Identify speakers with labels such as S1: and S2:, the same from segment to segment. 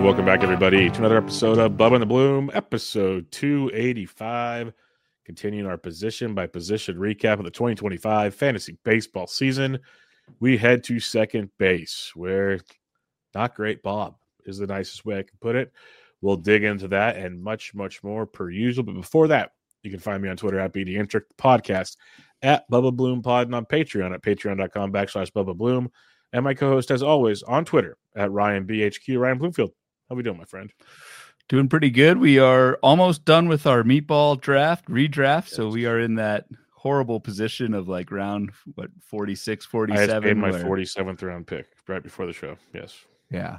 S1: And welcome back, everybody, to another episode of Bubba and the Bloom, episode 285. Continuing our position-by-position recap of the 2025 fantasy baseball season, we head to second base, where not great Bob is the nicest way I can put it. We'll dig into that and much, much more per usual. But before that, you can find me on Twitter at BDintric Podcast, at Bubba Bloom Pod, and on Patreon at patreon.com/Bubba Bloom. And my co-host, as always, on Twitter at RyanBHQ, Ryan Bloomfield. How we doing, my friend?
S2: Doing pretty good. We are almost done with our meatball redraft. So we are in that horrible position of like round, 46, 47.
S1: I just made my 47th round pick right before the show. Yes.
S2: Yeah.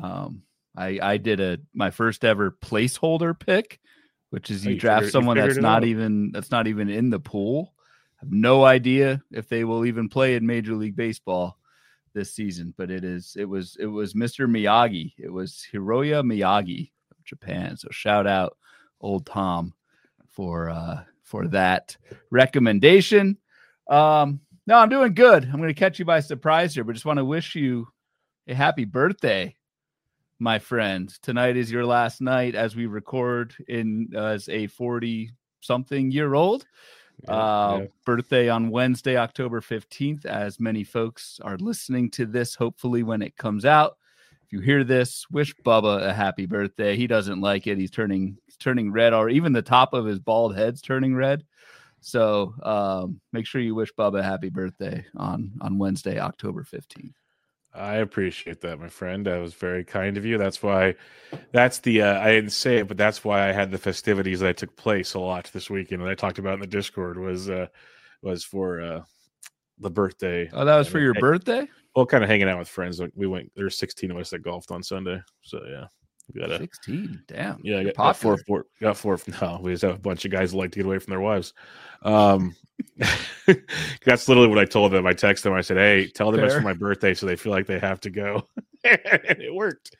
S2: I did my first ever placeholder pick, which is you draft someone that's not even in the pool. I have no idea if they will even play in Major League Baseball this season, but it was Mr. Miyagi. It was Hiroya Miyagi of Japan. So shout out old Tom for that recommendation. No, I'm doing good. I'm going to catch you by surprise here, but just want to wish you a happy birthday, my friend. Tonight is your last night as we record as a 40-something-year-old. Birthday on Wednesday, October 15th, as many folks are listening to this, hopefully when it comes out. If you hear this, wish Bubba a happy birthday. He doesn't like it. He's turning red, or even the top of his bald head's turning red. So make sure you wish Bubba a happy birthday on Wednesday, October 15th.
S1: I appreciate that, my friend. That was very kind of you. That's I didn't say it, but that's why I had the festivities that took place a lot this weekend. And I talked about in the Discord was for the birthday.
S2: Oh, that was for your birthday?
S1: Well, kind of hanging out with friends. Like there's 16 of us that golfed on Sunday. So yeah. We got 16.
S2: Damn.
S1: Yeah, got four. No, we just have a bunch of guys who like to get away from their wives. That's literally what I told them. I texted them. I said, "Hey, tell them it's for my birthday, so they feel like they have to go." And it worked.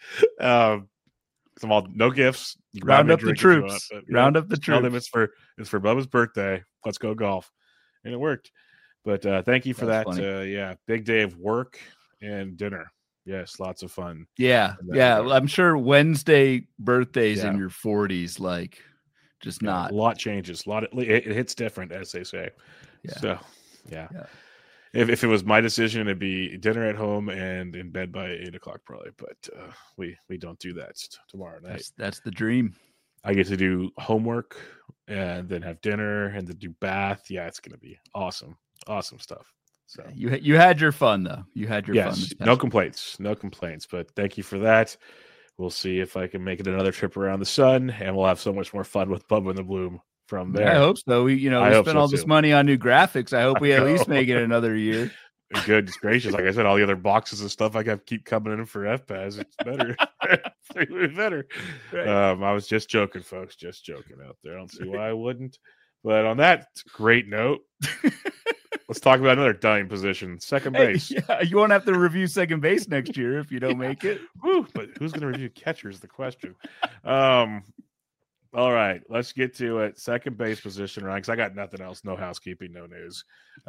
S1: No gifts.
S2: Round up the troops. Round up the troops.
S1: Tell them it's for Bubba's birthday. Let's go golf, and it worked. But thank you for that. Big day of work and dinner. Yes, lots of fun.
S2: Yeah. I'm sure Wednesday birthdays in your 40s, like, just not.
S1: A lot changes. It hits different, as they say. Yeah. So, yeah. If it was my decision, it'd be dinner at home and in bed by 8 o'clock probably. But we don't do that tomorrow night.
S2: That's the dream.
S1: I get to do homework and then have dinner and then do bath. Yeah, it's going to be awesome. Awesome stuff. So
S2: you had your fun though. You had your fun.
S1: No complaints. But thank you for that. We'll see if I can make it another trip around the sun, and we'll have so much more fun with Bubba and the Bloom from there.
S2: I hope so. We spent all this money on new graphics. I hope we at least make it another year.
S1: Goodness gracious! Like I said, all the other boxes and stuff I got keep coming in for FPAS. It's better. It's better. Right. I was just joking, folks. Just joking out there. I don't see why I wouldn't. But on that great note. Let's talk about another dying position, second base.
S2: Yeah, you won't have to review second base next year if you don't make it.
S1: Woo, but who's going to review catcher is the question. All right, let's get to it. Second base position, Ryan, because I got nothing else. No housekeeping, no news.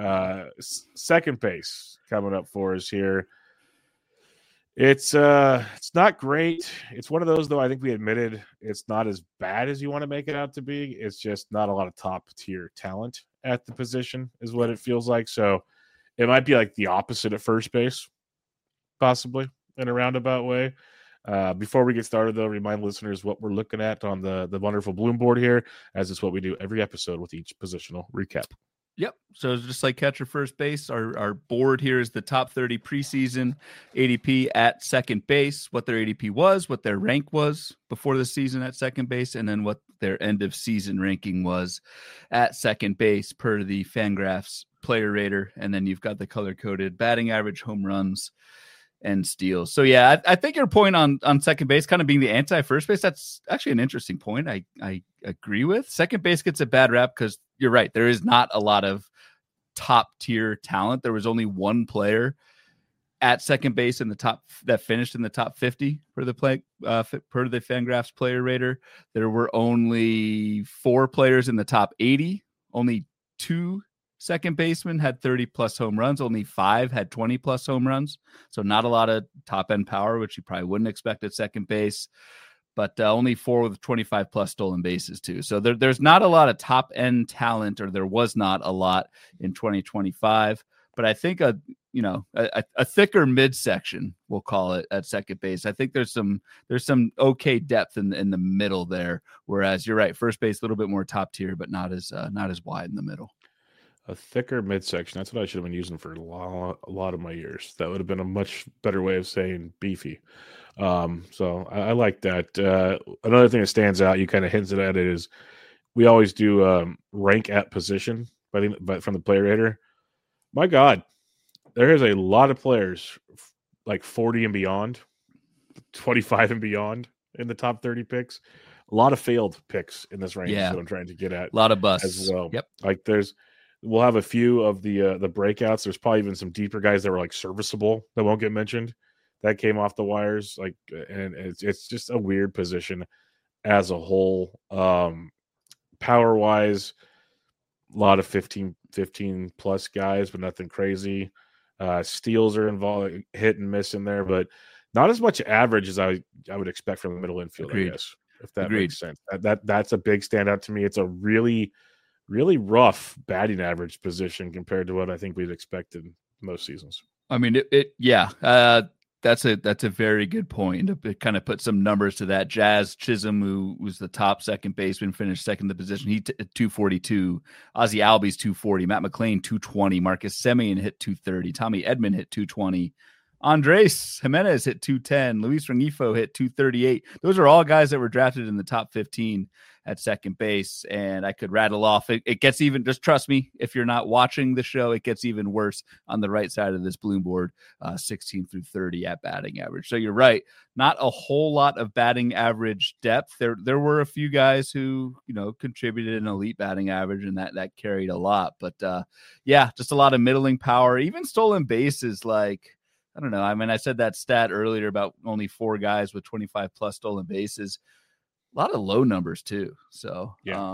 S1: Second base coming up for us here. It's not great. It's one of those, though, I think we admitted it's not as bad as you want to make it out to be. It's just not a lot of top-tier talent at the position is what it feels like. So it might be like the opposite at first base, possibly, in a roundabout way. Before we get started, though, remind listeners what we're looking at on the wonderful Bloom board here, as it's what we do every episode with each positional recap.
S2: Yep. So it's just like catcher first base. Our board here is the top 30 preseason ADP at second base, what their ADP was, what their rank was before the season at second base, and then what their end of season ranking was at second base per the Fangraphs player rater. And then you've got the color coded batting average, home runs, and steals. So yeah, I think your point on second base kind of being the anti-first base, that's actually an interesting point. I agree with. Second base gets a bad rap because you're right. There is not a lot of top tier talent. There was only one player at second base in the top that finished in the top 50 for the per the Fangraphs player rater. There were only 4 players in the top 80, only 2 second basemen had 30-plus home runs. Only 5 had 20-plus home runs. So not a lot of top-end power, which you probably wouldn't expect at second base. But only 4 with 25-plus stolen bases, too. So there's not a lot of top-end talent, or there was not a lot in 2025. But I think a thicker midsection, we'll call it, at second base. I think there's some okay depth in the middle there. Whereas you're right, first base a little bit more top tier, but not as wide in the middle.
S1: A thicker midsection. That's what I should have been using for a lot of my years. That would have been a much better way of saying beefy. So I like that. Another thing that stands out, you kind of hinted at it, is we always do rank at position, but from the player rater. My God, there is a lot of players like 40 and beyond, 25 and beyond in the top 30 picks. A lot of failed picks in this range.
S2: Yeah.
S1: That I'm trying to get at.
S2: A lot of busts
S1: as well.
S2: Yep.
S1: Like we'll have a few of the breakouts. There's probably even some deeper guys that were like serviceable that won't get mentioned that came off the wires. Like, and it's just a weird position as a whole. Power wise, a lot of 15 plus guys, but nothing crazy. Steals are involved, hit and miss in there, but not as much average as I would expect from the middle infield.
S2: Agreed.
S1: I guess, if that makes sense. That's a big standout to me. It's a really, really rough batting average position compared to what I think we've expected most seasons.
S2: I mean, that's a very good point. It kind of put some numbers to that. Jazz Chisholm, who was the top second baseman, finished second in the position. He 242. Ozzie Albies 240. Matt McLain 220. Marcus Semien hit 230. Tommy Edman hit 220. Andres Jimenez hit 210. Luis Rengifo hit 238. Those are all guys that were drafted in the top 15 at second base. And I could rattle off. It gets even, just trust me, if you're not watching the show, it gets even worse on the right side of this Bloom board, 16 through 30 at batting average. So you're right. Not a whole lot of batting average depth. There were a few guys who, contributed an elite batting average, and that carried a lot. But just a lot of middling power, even stolen bases. Like, I don't know. I mean, I said that stat earlier about only 4 guys with 25 plus stolen bases. A lot of low numbers too. So,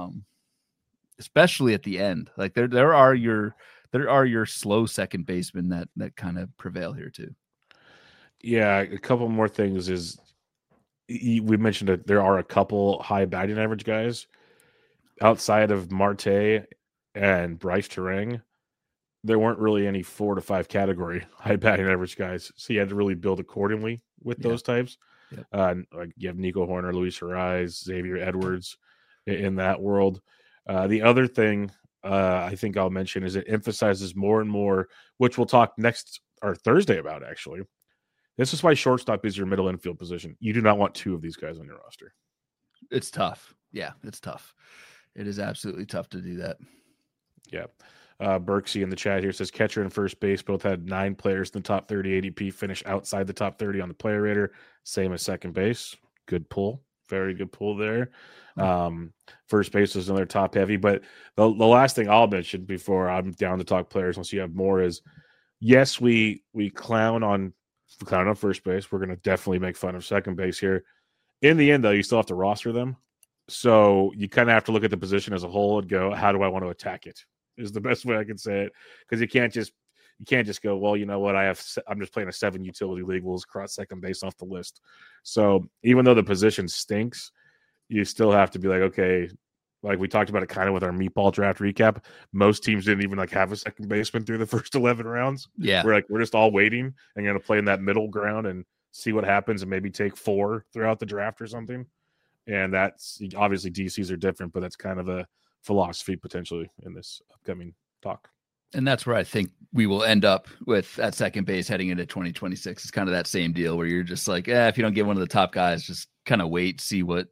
S2: especially at the end, like there are your slow second basemen that kind of prevail here too.
S1: Yeah. A couple more things is we mentioned that there are a couple high batting average guys outside of Marte and Bryce Terang. There weren't really any 4 to 5 category high batting average guys. So you had to really build accordingly with those types. Yep. Like you have Nico Horner, Luis Arraez, Xavier Edwards in that world. The other thing I think I'll mention is it emphasizes more and more, which we'll talk next or Thursday about, actually. This is why shortstop is your middle infield position. You do not want 2 of these guys on your roster.
S2: It's tough. Yeah, it's tough. It is absolutely tough to do that.
S1: Yeah. Berksy in the chat here says catcher and first base both had 9 players in the top 30 ADP, finish outside the top 30 on the player rater. Same as second base. Good pull. Very good pull there. First base is another top heavy. But the last thing I'll mention before I'm down to talk players, once you have more, is yes, we clown on first base. We're going to definitely make fun of second base here. In the end, though, you still have to roster them. So you kind of have to look at the position as a whole and go, how do I want to attack it? Is the best way I can say it, because you can't just go, well, you know what, I'm just playing a 7 utility league, we'll cross second base off the list. So even though the position stinks, you still have to be like, okay, like we talked about it kind of with our meatball draft recap. Most teams didn't even have a second baseman through the first 11 rounds.
S2: Yeah,
S1: we're just all waiting and going to play in that middle ground and see what happens, and maybe take 4 throughout the draft or something. And that's obviously DCs are different, but that's kind of a philosophy potentially in this upcoming talk.
S2: And that's where I think we will end up with at second base heading into 2026. It's kind of that same deal where you're just like, if you don't get one of the top guys, just kind of wait, see what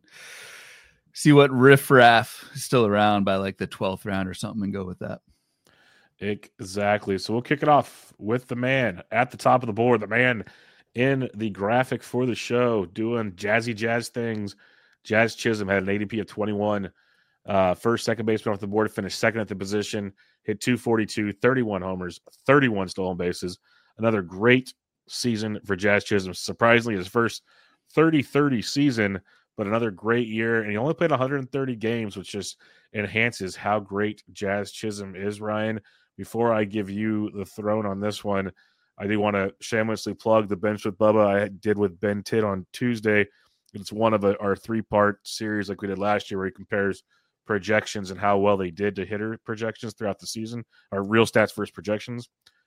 S2: riffraff is still around by like the 12th round or something, and go with that.
S1: Exactly. So we'll kick it off with the man at the top of the board, the man in the graphic for the show doing jazzy jazz things. Jazz Chisholm had an ADP of 21. First second baseman off the board, finished second at the position, hit 242, 31 homers, 31 stolen bases. Another great season for Jazz Chisholm. Surprisingly, his first 30-30 season, but another great year. And he only played 130 games, which just enhances how great Jazz Chisholm is, Ryan. Before I give you the throne on this one, I do want to shamelessly plug the Bench with Bubba I did with Ben Titt on Tuesday. It's one of our 3-part series like we did last year where he compares projections and how well they did to hitter projections throughout the season, or real stats versus projections.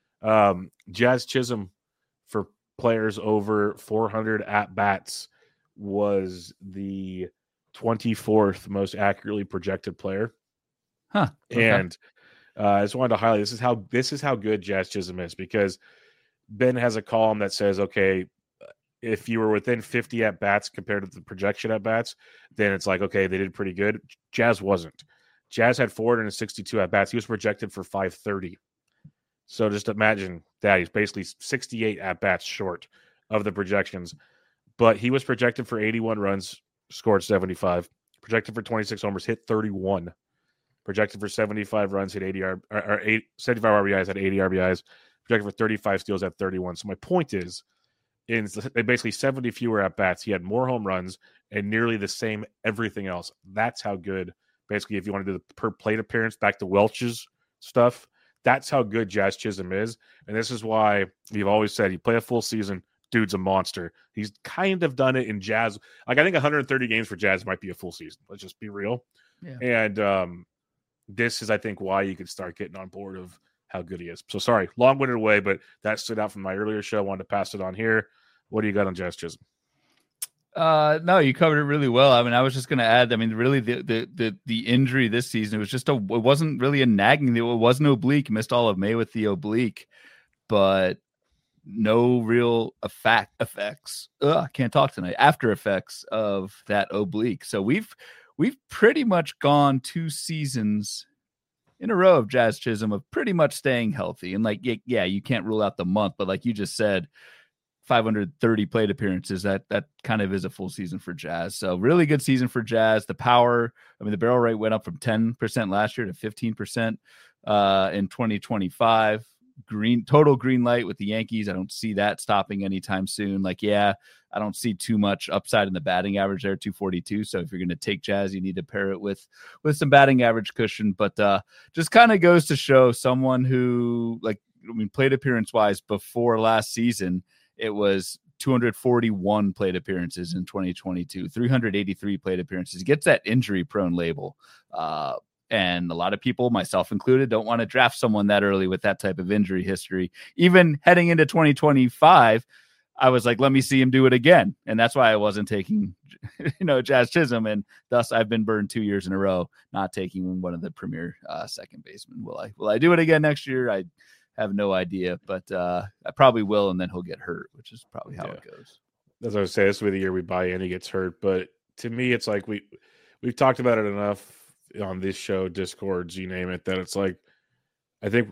S1: Jazz Chisholm for players over 400 at-bats was the 24th most accurately projected player.
S2: Huh. Okay.
S1: And I just wanted to highlight this is how good Jazz Chisholm is, because Ben has a column that says, okay, if you were within 50 at bats compared to the projection at bats, then it's like, okay, they did pretty good. Jazz wasn't. Jazz had 462 at bats. He was projected for 530. So just imagine that he's basically 68 at bats short of the projections. But he was projected for 81 runs, scored 75. Projected for 26 homers, hit 31. Projected for 75 runs, hit 75 RBIs, had 80 RBIs. Projected for 35 steals at 31. So my point is, in basically 70 fewer at bats, he had more home runs and nearly the same everything else. That's how good. Basically, if you want to do the per plate appearance, back to Welch's stuff, that's how good Jazz Chisholm is. And this is why we've always said, you play a full season, dude's a monster. He's kind of done it in Jazz. Like, I think 130 games for Jazz might be a full season. Let's just be real.
S2: Yeah.
S1: And this is, I think, why you could start getting on board of how good he is. So sorry, long-winded way, but that stood out from my earlier show. I wanted to pass it on here. What do you got on Jazz Chisholm?
S2: No, you covered it really well. I mean, I was just going to add, I mean, really the injury this season, it wasn't really a nagging. It wasn't oblique. Missed all of May with the oblique, but no real effects. I can't talk tonight. After effects of that oblique. So we've pretty much gone 2 seasons in a row of Jazz Chisholm of pretty much staying healthy. And like, yeah, you can't rule out the month, but like you just said, 530 plate appearances, that kind of is a full season for Jazz. So really good season for Jazz. The power, I mean, the barrel rate went up from 10% last year to 15% in 2025. Total green light with the Yankees. I don't see that stopping anytime soon. Like, yeah, I don't see too much upside in the batting average there, 242. So if you're going to take Jazz, you need to pair it with some batting average cushion. But just kind of goes to show someone who, like, I mean, plate appearance wise before last season, it was 241 plate appearances in 2022, 383 plate appearances. He gets that injury prone label. And a lot of people, myself included, don't want to draft someone that early with that type of injury history. Even heading into 2025, I was like, let me see him do it again. And that's why I wasn't taking, Jazz Chisholm. And thus I've been burned 2 years in a row, not taking one of the premier second basemen. Will I do it again next year? I have no idea, but I probably will. And then he'll get hurt, which is probably how it goes.
S1: As I was saying, this will be the year we buy in, he gets hurt. But to me, it's like we've talked about it enough on this show, Discords, you name it, that it's like, I think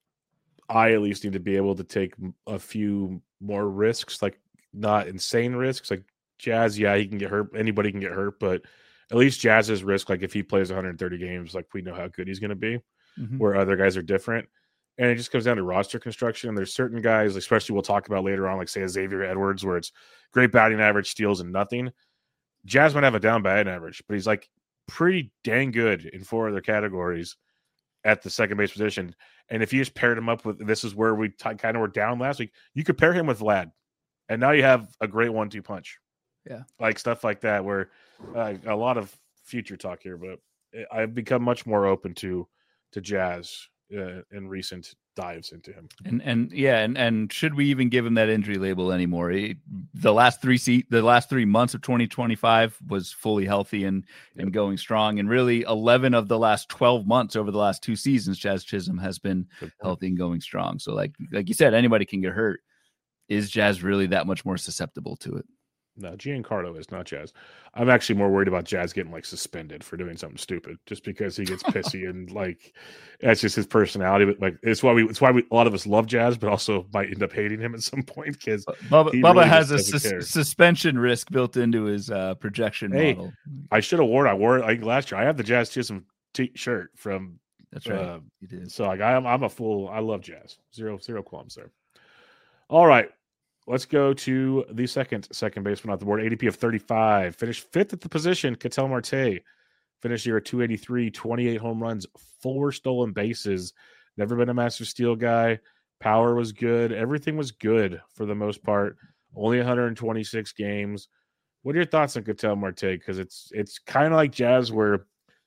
S1: I at least need to be able to take a few more risks, like not insane risks. Like Jazz, yeah, he can get hurt. Anybody can get hurt, but at least Jazz's risk, like if he plays 130 games, like we know how good he's going to be, where other guys are different. And it just comes down to roster construction. And there's certain guys, especially we'll talk about later on, like say Xavier Edwards, where it's great batting average, steals, and nothing. Jazz might have a down batting average, but he's like pretty dang good in 4 other categories at the second base position. And if you just paired him up with, this is where we kind of were down last week, you could pair him with Vlad, and now you have a great 1-2 punch.
S2: Yeah.
S1: Like stuff like that, where a lot of future talk here, but I've become much more open to Jazz in recent dives into him.
S2: And should we even give him that injury label anymore? The last 3 months of 2025 was fully healthy and going strong, and really 11 of the last 12 months over the last 2 seasons, Jazz Chisholm has been healthy and going strong. So like you said, anybody can get hurt. Is Jazz really that much more susceptible to it?
S1: No, Giancarlo is not Jazz. I'm actually more worried about Jazz getting like suspended for doing something stupid, just because he gets pissy and like that's just his personality. But like it's why a lot of us love Jazz, but also might end up hating him at some point because
S2: Bubba really has a suspension risk built into his projection model.
S1: I should have worn. I wore it like last year. I have the Jazz Chisholm T-shirt from.
S2: That's right. You did.
S1: So like I'm a fool. I love Jazz. Zero qualms there. All right. let's go to the second baseman off the board. ADP of 35. Finished 5th at the position. Ketel Marte finished the year at 283, 28 home runs, 4 stolen bases. Never been a massive steal guy. Power was good. Everything was good for the most part. Only 126 games. What are your thoughts on Ketel Marte? Because it's kind of like Jazz, where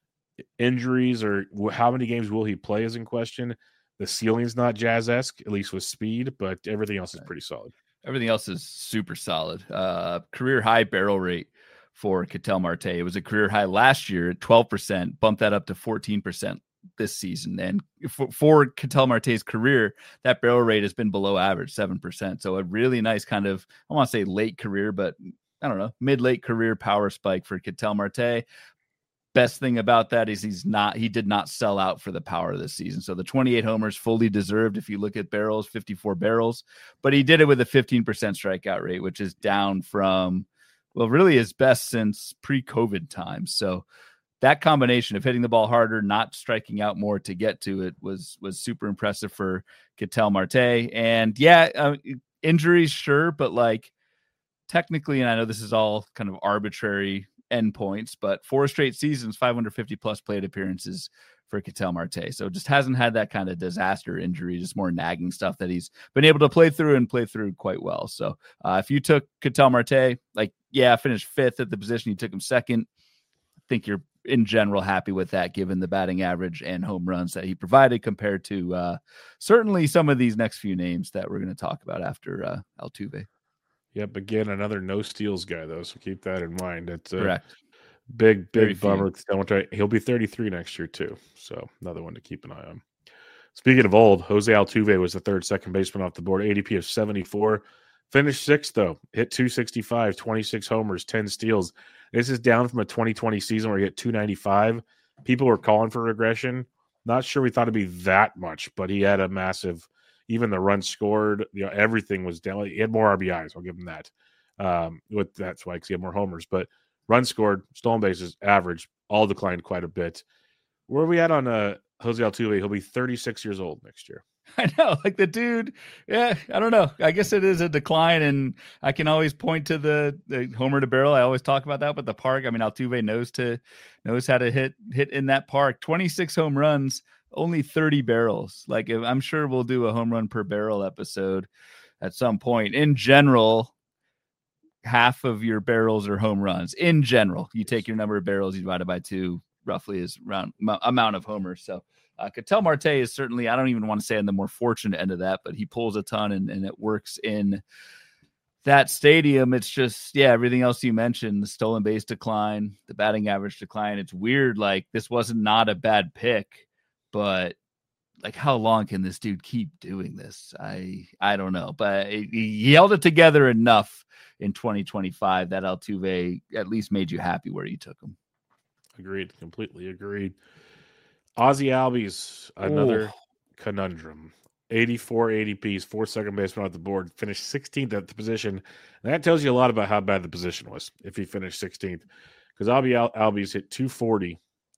S1: injuries or how many games will he play is in question. The ceiling's not Jazz-esque, at least with speed, but everything else is pretty solid.
S2: Everything else is super solid. Career high barrel rate for Ketel Marte. It was a career high last year at 12%, bumped that up to 14% this season. And for Ketel Marte's career, that barrel rate has been below average, 7%. So a really nice kind of, I want to say late career, but I don't know, mid-late career power spike for Ketel Marte. Best thing about that is he did not sell out for the power this season. So the 28 homers fully deserved. If you look at barrels, 54 barrels, but he did it with a 15% strikeout rate, which is down from, well, really his best since pre-COVID times. So that combination of hitting the ball harder, not striking out more to get to it was super impressive for Ketel Marte. And yeah, injuries, sure. But like technically, and I know this is all kind of arbitrary endpoints, but 4 straight seasons, 550 plus plate appearances for Ketel Marte. So just hasn't had that kind of disaster injury, just more nagging stuff that he's been able to play through quite well. So if you took Ketel Marte, finished 5th at the position, you took him 2nd. I think you're in general happy with that, given the batting average and home runs that he provided compared to certainly some of these next few names that we're going to talk about after Altuve.
S1: Yep. Again, another no steals guy, though. So keep that in mind. It's
S2: correct.
S1: Big bummer. He'll be 33 next year, too. So another one to keep an eye on. Speaking of old, Jose Altuve was the 3rd second baseman off the board. ADP of 74. Finished 6th, though. Hit 265, 26 homers, 10 steals. This is down from a 2020 season where he hit 295. People were calling for regression. Not sure we thought it'd be that much, but he had a massive. Even the runs scored, everything was down. He had more RBIs. I'll give him that. That's why, because he had more homers. But runs scored, stolen bases, average, all declined quite a bit. Where are we at on Jose Altuve? He'll be 36 years old next year.
S2: I know, like the dude. Yeah, I don't know. I guess it is a decline, and I can always point to the homer to barrel. I always talk about that, but the park. I mean, Altuve knows how to hit in that park. 26 home runs. Only 30 barrels. Like, I'm sure we'll do a home run per barrel episode at some point. In general, half of your barrels are home runs. In general, you take your number of barrels, you divide it by 2, roughly is around amount of homers. So Ketel Marte is certainly, I don't even want to say on the more fortunate end of that, but he pulls a ton and it works in that stadium. It's just, everything else you mentioned, the stolen base decline, the batting average decline. It's weird. Like, this wasn't not a bad pick. But like, how long can this dude keep doing this? I don't know, but he held it together enough in 2025 that Altuve at least made you happy where you took him.
S1: Agreed. Completely agreed. Ozzie Albies, another conundrum. 84 ADPs, 4 second baseman off the board, finished 16th at the position. And that tells you a lot about how bad the position was if he finished 16th. Because Albies hit 240.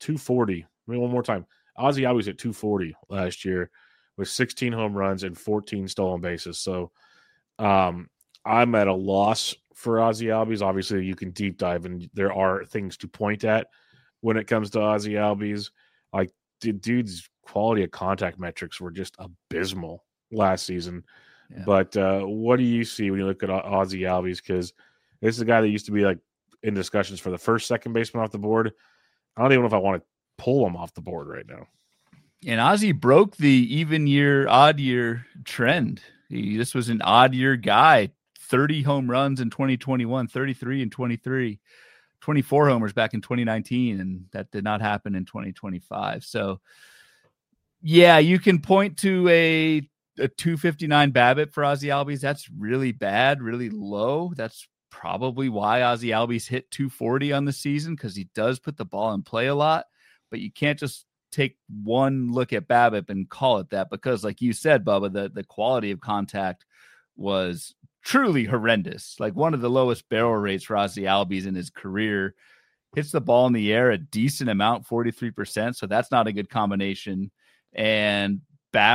S1: I mean, one more time. Ozzie Albies hit 240 last year with 16 home runs and 14 stolen bases. So I'm at a loss for Ozzie Albies. Obviously, you can deep dive, and there are things to point at when it comes to Ozzie Albies. Like, the dude's quality of contact metrics were just abysmal last season. Yeah. But what do you see when you look at Ozzie Albies? Because this is a guy that used to be like in discussions for the 1st second baseman off the board. I don't even know if I want to pull him off the board right now.
S2: And Ozzie broke the even year, odd year trend. This was an odd year guy. 30 home runs in 2021, 33 in 23, 24 homers back in 2019, and that did not happen in 2025. So, yeah, you can point to a 259 BABIP for Ozzie Albies. That's really bad, really low. That's probably why Ozzie Albies hit 240 on the season, because he does put the ball in play a lot. But you can't just take one look at BABIP and call it that, because like you said, Bubba, the quality of contact was truly horrendous. Like, one of the lowest barrel rates for Ozzie Albies in his career. Hits the ball in the air a decent amount, 43%. So that's not a good combination. And BABIP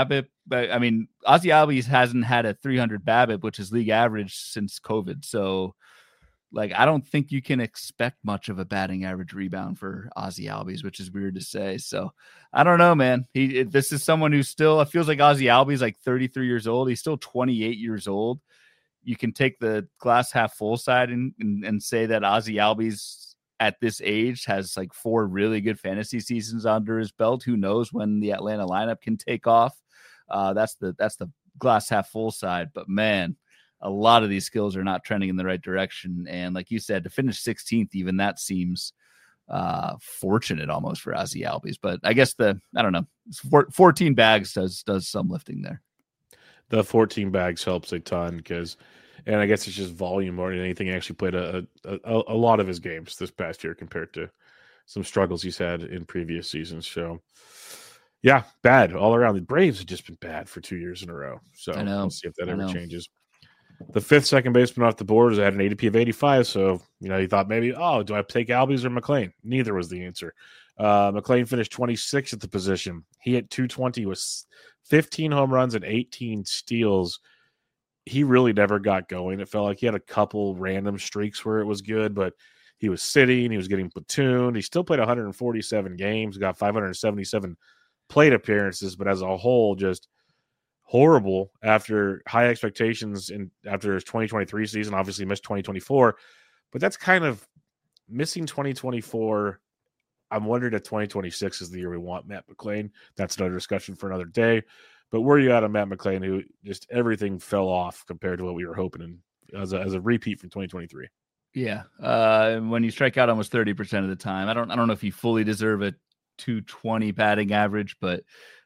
S2: but I mean, Ozzy Albies hasn't had a 300 BABIP, which is league average since COVID. So, like, I don't think you can expect much of a batting average rebound for Ozzy Albies, which is weird to say. So, I don't know, man. This is someone who still, it feels like Ozzy Albies like 33 years old. He's still 28 years old. You can take the glass half full side and say that Ozzy Albies at this age has like 4 really good fantasy seasons under his belt. Who knows when the Atlanta lineup can take off? That's the glass half full side. But man, a lot of these skills are not trending in the right direction. And like you said, to finish 16th, even that seems fortunate almost for Ozzy Albies. But I guess I don't know, 14 bags does some lifting there.
S1: The 14 bags helps a ton because, and I guess it's just volume more than anything. He actually played a lot of his games this past year compared to some struggles he's had in previous seasons. So, yeah, bad all around. The Braves have just been bad for 2 years in a row. So we'll see if that ever changes. The 5th second baseman off the board had an ADP of 85. So, you thought maybe, do I take Albies or McLean? Neither was the answer. McLean finished 26th at the position. He hit 220 with 15 home runs and 18 steals. He really never got going. It felt like he had a couple random streaks where it was good, but he was sitting. He was getting platooned. He still played 147 games, got 577 plate appearances, but as a whole, just horrible after high expectations after his 2023 season. Obviously missed 2024, but that's kind of missing 2024. I'm wondering if 2026 is the year we want Matt McLain. That's another discussion for another day. But where you at on Matt McLain, who just everything fell off compared to what we were hoping as a repeat from 2023?
S2: Yeah. When you strike out almost 30% of the time, I don't know if you fully deserve a 220 batting average, but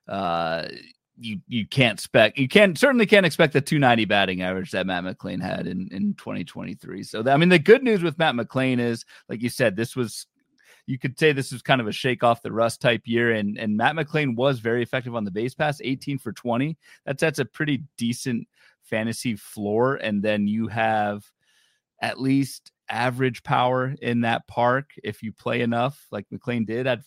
S2: you certainly can't expect the 290 batting average that Matt McLain had in 2023. So the good news with Matt McLain is, like you said, you could say this was kind of a shake off the rust type year. And Matt McLain was very effective on the base pass, 18 for 20. That's a pretty decent fantasy floor. And then you have at least average power in that park if you play enough, like McLain did at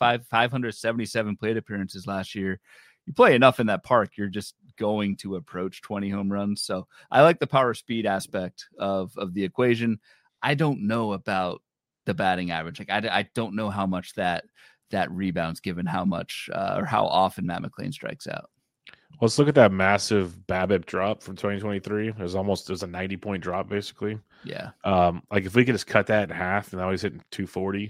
S2: 577 plate appearances last year. You play enough in that park, you're just going to approach 20 home runs. So I like the power speed aspect of the equation. I don't know about the batting average. Like I don't know how much that rebounds given how much or how often Matt McLain strikes out.
S1: Well, let's look at that massive BABIP drop from 2023. It was a 90-point drop, basically.
S2: Yeah.
S1: Like if we could just cut that in half, and now he's hitting 240,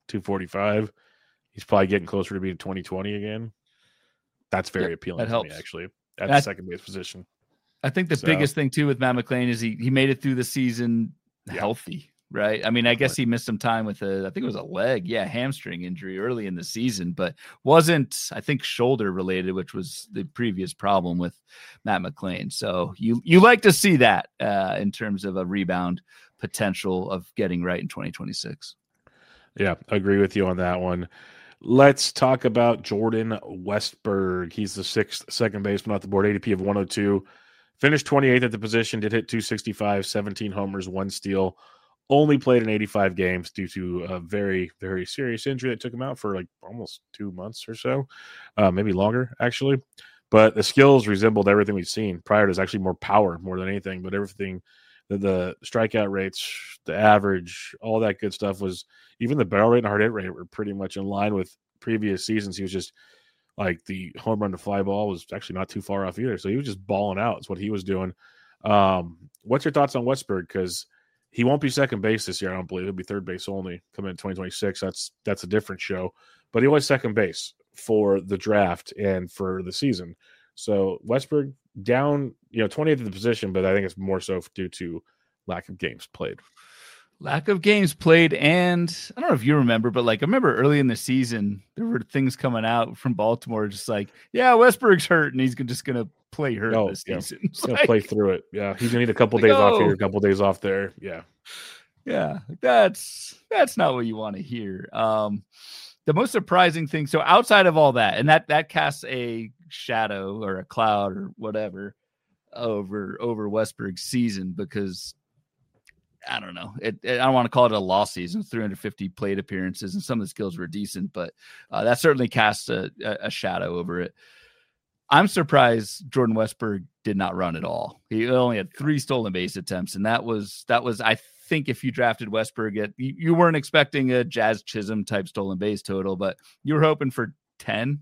S1: 245, he's probably getting closer to being 2020 again. That's very appealing to me, actually, at the second base position.
S2: I think the biggest thing, too, with Matt McLain is he made it through the season healthy, right? I mean, I guess he missed some time with I think it was a hamstring injury early in the season, but wasn't, I think, shoulder related, which was the previous problem with Matt McLain. So you like to see that in terms of a rebound potential of getting right in 2026.
S1: Yeah, I agree with you on that one. Let's talk about Jordan Westburg. He's the 6th second baseman off the board, ADP of 102. Finished 28th at the position, did hit 265, 17 homers, 1 steal. Only played in 85 games due to a very, very serious injury that took him out for like almost 2 months or so, maybe longer, actually. But the skills resembled everything we've seen. Prior, there's actually more power more than anything, but everything, the strikeout rates, the average, all that good stuff was, even the barrel rate and hard hit rate were pretty much in line with previous seasons. He was just like the home run to fly ball was actually not too far off either. So he was just balling out. Is what he was doing. What's your thoughts on Westburg? Because he won't be second base this year, I don't believe. He'll be third base only coming in 2026. That's a different show. But he was second base for the draft and for the season. So Westburg down, 28th in the position, but I think it's more so due to lack of games played.
S2: Lack of games played, and I don't know if you remember, but I remember early in the season, there were things coming out from Baltimore just like, Westburg's hurt, and he's just going to play hurt this season.
S1: He's going to play through it. Yeah, he's going to need a couple days off here, a couple days off there. Yeah.
S2: Yeah, that's not what you want to hear. The most surprising thing, so outside of all that, and that casts a shadow or a cloud or whatever over Westburg's season, because I don't know. I don't want to call it a lost season, 350 plate appearances, and some of the skills were decent, but that certainly cast a shadow over it. I'm surprised Jordan Westburg did not run at all. He only had 3 stolen base attempts, and that was I think if you drafted Westburg, you weren't expecting a Jazz Chisholm type stolen base total, but you were hoping for 10,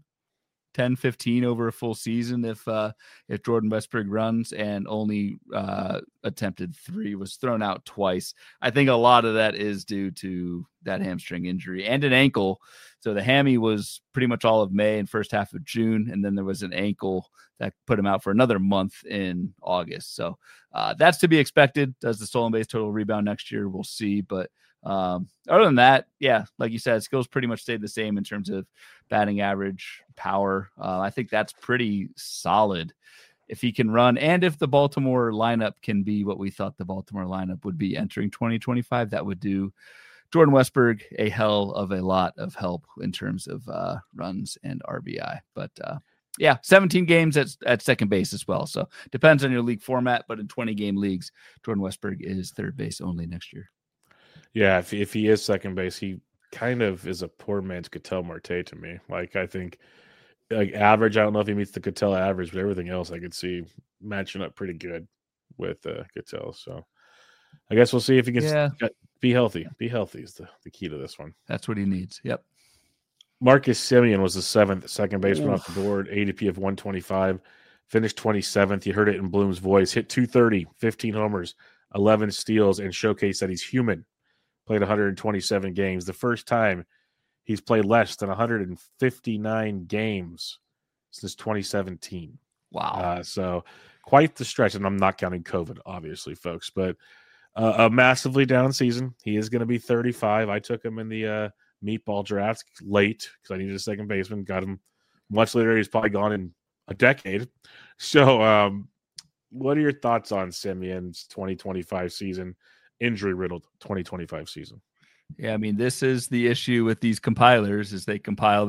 S2: 15 over a full season if Jordan Westburg runs, and only attempted 3, was thrown out twice. I think a lot of that is due to that hamstring injury and an ankle. So the hammy was pretty much all of May and first half of June, and then there was an ankle that put him out for another month in August. So that's to be expected. Does the stolen base total rebound next year? We'll see, but other than that, yeah, like you said, skills pretty much stayed the same in terms of batting average, power. I think that's pretty solid if he can run, and if the Baltimore lineup can be what we thought the Baltimore lineup would be entering 2025, that would do Jordan Westburg a hell of a lot of help in terms of runs and RBI. But yeah, 17 games at second base as well. So depends on your league format, but in 20-game leagues, Jordan Westburg is third base only next year.
S1: Yeah, if he is second base, he kind of is a poor man's Ketel Marte to me. Like, I think, like, average, I don't know if he meets the Ketel average, but everything else I could see matching up pretty good with Ketel. So I guess we'll see if he can be healthy. Be healthy is the key to this one.
S2: That's what he needs. Yep.
S1: Marcus Semien was the 7th second baseman off the board, ADP of 125, finished 27th. You heard it in Bloom's voice. Hit 230, 15 homers, 11 steals, and showcased that he's human. Played 127 games. The first time he's played less than 159 games since 2017.
S2: Wow.
S1: So quite the stretch, and I'm not counting COVID, obviously, folks, but a massively down season. He is going to be 35. I took him in the meatball draft late because I needed a second baseman. Got him much later. He's probably gone in a decade. So what are your thoughts on Semien's 2025 season, injury-riddled 2025 season?
S2: Yeah, I mean, this is the issue with these compilers is they compile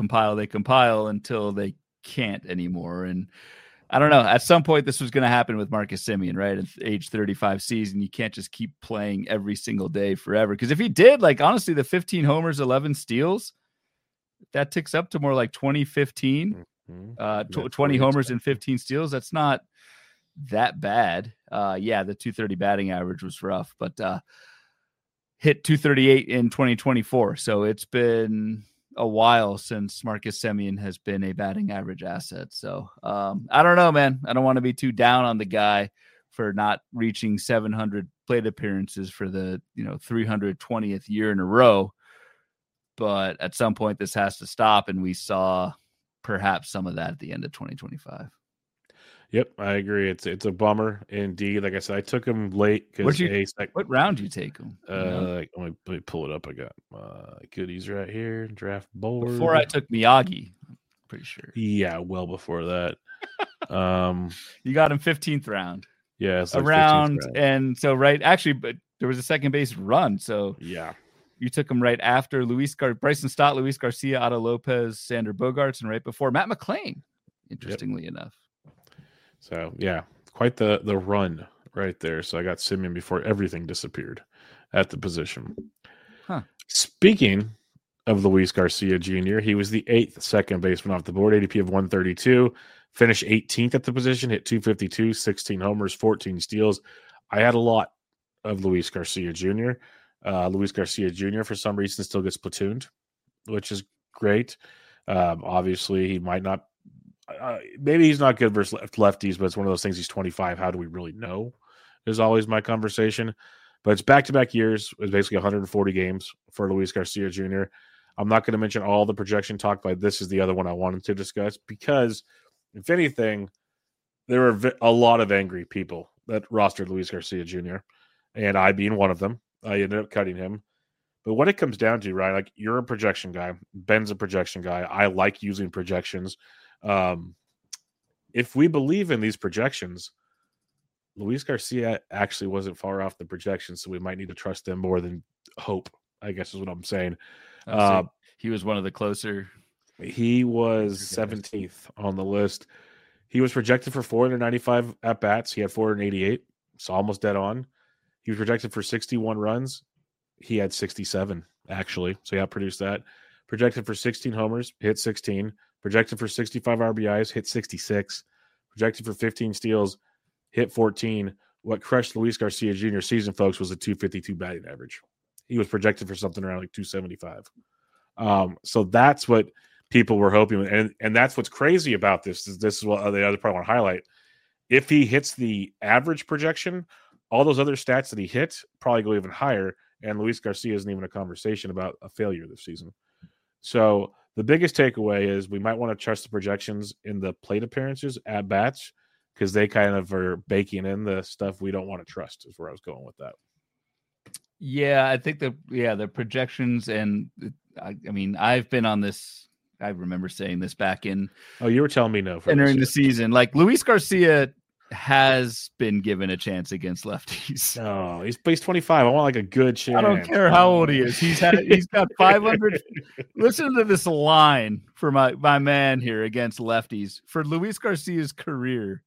S2: until they can't anymore. And I don't know. At some point, this was going to happen with Marcus Semien, right? At age 35 season, you can't just keep playing every single day forever. Because if he did, like, honestly, the 15 homers, 11 steals, that ticks up to more like 2015. 20 homers and 15 steals. That's not that bad. Yeah, the 230 batting average was rough, but hit 238 in 2024. So it's been a while since Marcus Semien has been a batting average asset. So I don't know, man. I don't want to be too down on the guy for not reaching 700 plate appearances for the 320th year in a row. But at some point, this has to stop, and we saw perhaps some of that at the end of 2025.
S1: Yep, I agree. It's a bummer indeed. Like I said, I took him late because
S2: what round did you take him?
S1: Let me pull it up. I got goodies right here. Draft board.
S2: Before I took Miyagi, I'm pretty sure.
S1: Yeah, well before that.
S2: You got him 15th round.
S1: Yeah, it's
S2: like around, and so but there was a second base run. So
S1: yeah,
S2: you took him right after Bryson Stott, Luis Garcia, Otto Lopez, Sander Bogaerts, and right before Matt McClain. Interestingly enough.
S1: So, yeah, quite the run right there. So I got Semien before everything disappeared at the position.
S2: Huh.
S1: Speaking of Luis Garcia Jr., he was the 8th second baseman off the board, ADP of 132, finished 18th at the position, hit 252, 16 homers, 14 steals. I had a lot of Luis Garcia Jr. Luis Garcia Jr., for some reason, still gets platooned, which is great. Obviously, he might not. Maybe he's not good versus lefties, but it's one of those things. He's 25. How do we really know? Is always my conversation. But it's back-to-back years. It's basically 140 games for Luis Garcia Jr. I'm not going to mention all the projection talk, but this is the other one I wanted to discuss because, if anything, there were a lot of angry people that rostered Luis Garcia Jr., and I being one of them. I ended up cutting him. But what it comes down to, right, like you're a projection guy. Ben's a projection guy. I like using projections. If we believe in these projections, Luis Garcia actually wasn't far off the projections, so we might need to trust them more than hope, I guess is what I'm saying.
S2: He was one of the closer.
S1: He was 17th on the list. He was projected for 495 at-bats. He had 488, so almost dead on. He was projected for 61 runs. He had 67, actually, so he outproduced that. Projected for 16 homers, hit 16. Projected for 65 RBIs, hit 66. Projected for 15 steals, hit 14. What crushed Luis Garcia Jr. season, folks, was a 252 batting average. He was projected for something around like 275. So that's what people were hoping. And that's what's crazy about this. This is what the other part I want to highlight. If he hits the average projection, all those other stats that he hit probably go even higher. And Luis Garcia isn't even a conversation about a failure this season. So the biggest takeaway is we might want to trust the projections in the plate appearances at bats, because they kind of are baking in the stuff we don't want to trust, is where I was going with that.
S2: Yeah, I think the projections, and I mean, I've been on this. I remember saying this back in.
S1: Oh, you were telling me no.
S2: Entering the season, like Luis Garcia has been given a chance against lefties.
S1: Oh, he's 25. I want like a good chance.
S2: I don't care how old he is. He's got 500. Listen to this line for my man here against lefties. For Luis Garcia's career,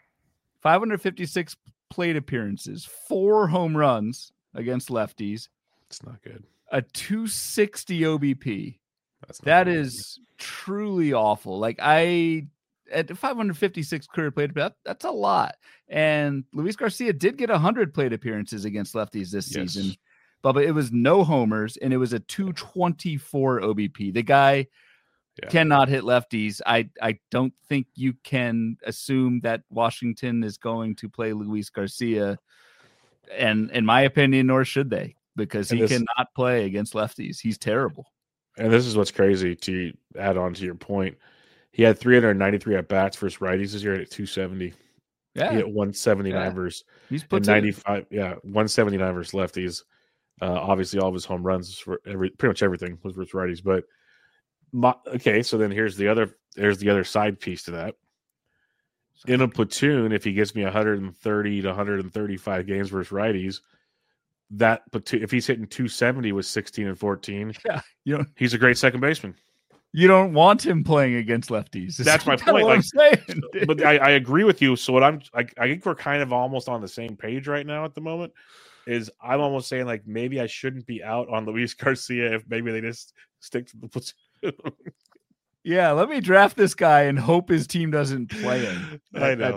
S2: 556 plate appearances, 4 home runs against lefties.
S1: It's not good.
S2: A 260 OBP. That is truly awful. Like at 556 career plate, that's a lot. And Luis Garcia did get 100 plate appearances against lefties this season, but it was no homers, and it was a 224 OBP. The guy cannot hit lefties. I don't think you can assume that Washington is going to play Luis Garcia, and in my opinion, nor should they, because he cannot play against lefties. He's terrible.
S1: And this is what's crazy, to add on to your point. He had 393 at bats versus righties this year at 270. Yeah, he hit 179 versus 95. Yeah, 179 versus lefties. Obviously, all of his home runs for pretty much everything was versus righties. But so then here's the other side piece to that. In a platoon, if he gives me 130 to 135 games versus righties, that platoon, if he's hitting 270 with 16 and 14, he's a great second baseman.
S2: You don't want him playing against lefties.
S1: That's my point. Like, but I agree with you. So I think we're kind of almost on the same page right now at the moment. Is I'm almost saying like maybe I shouldn't be out on Luis Garcia if maybe they just stick to the platoon.
S2: Yeah, let me draft this guy and hope his team doesn't play him.
S1: I know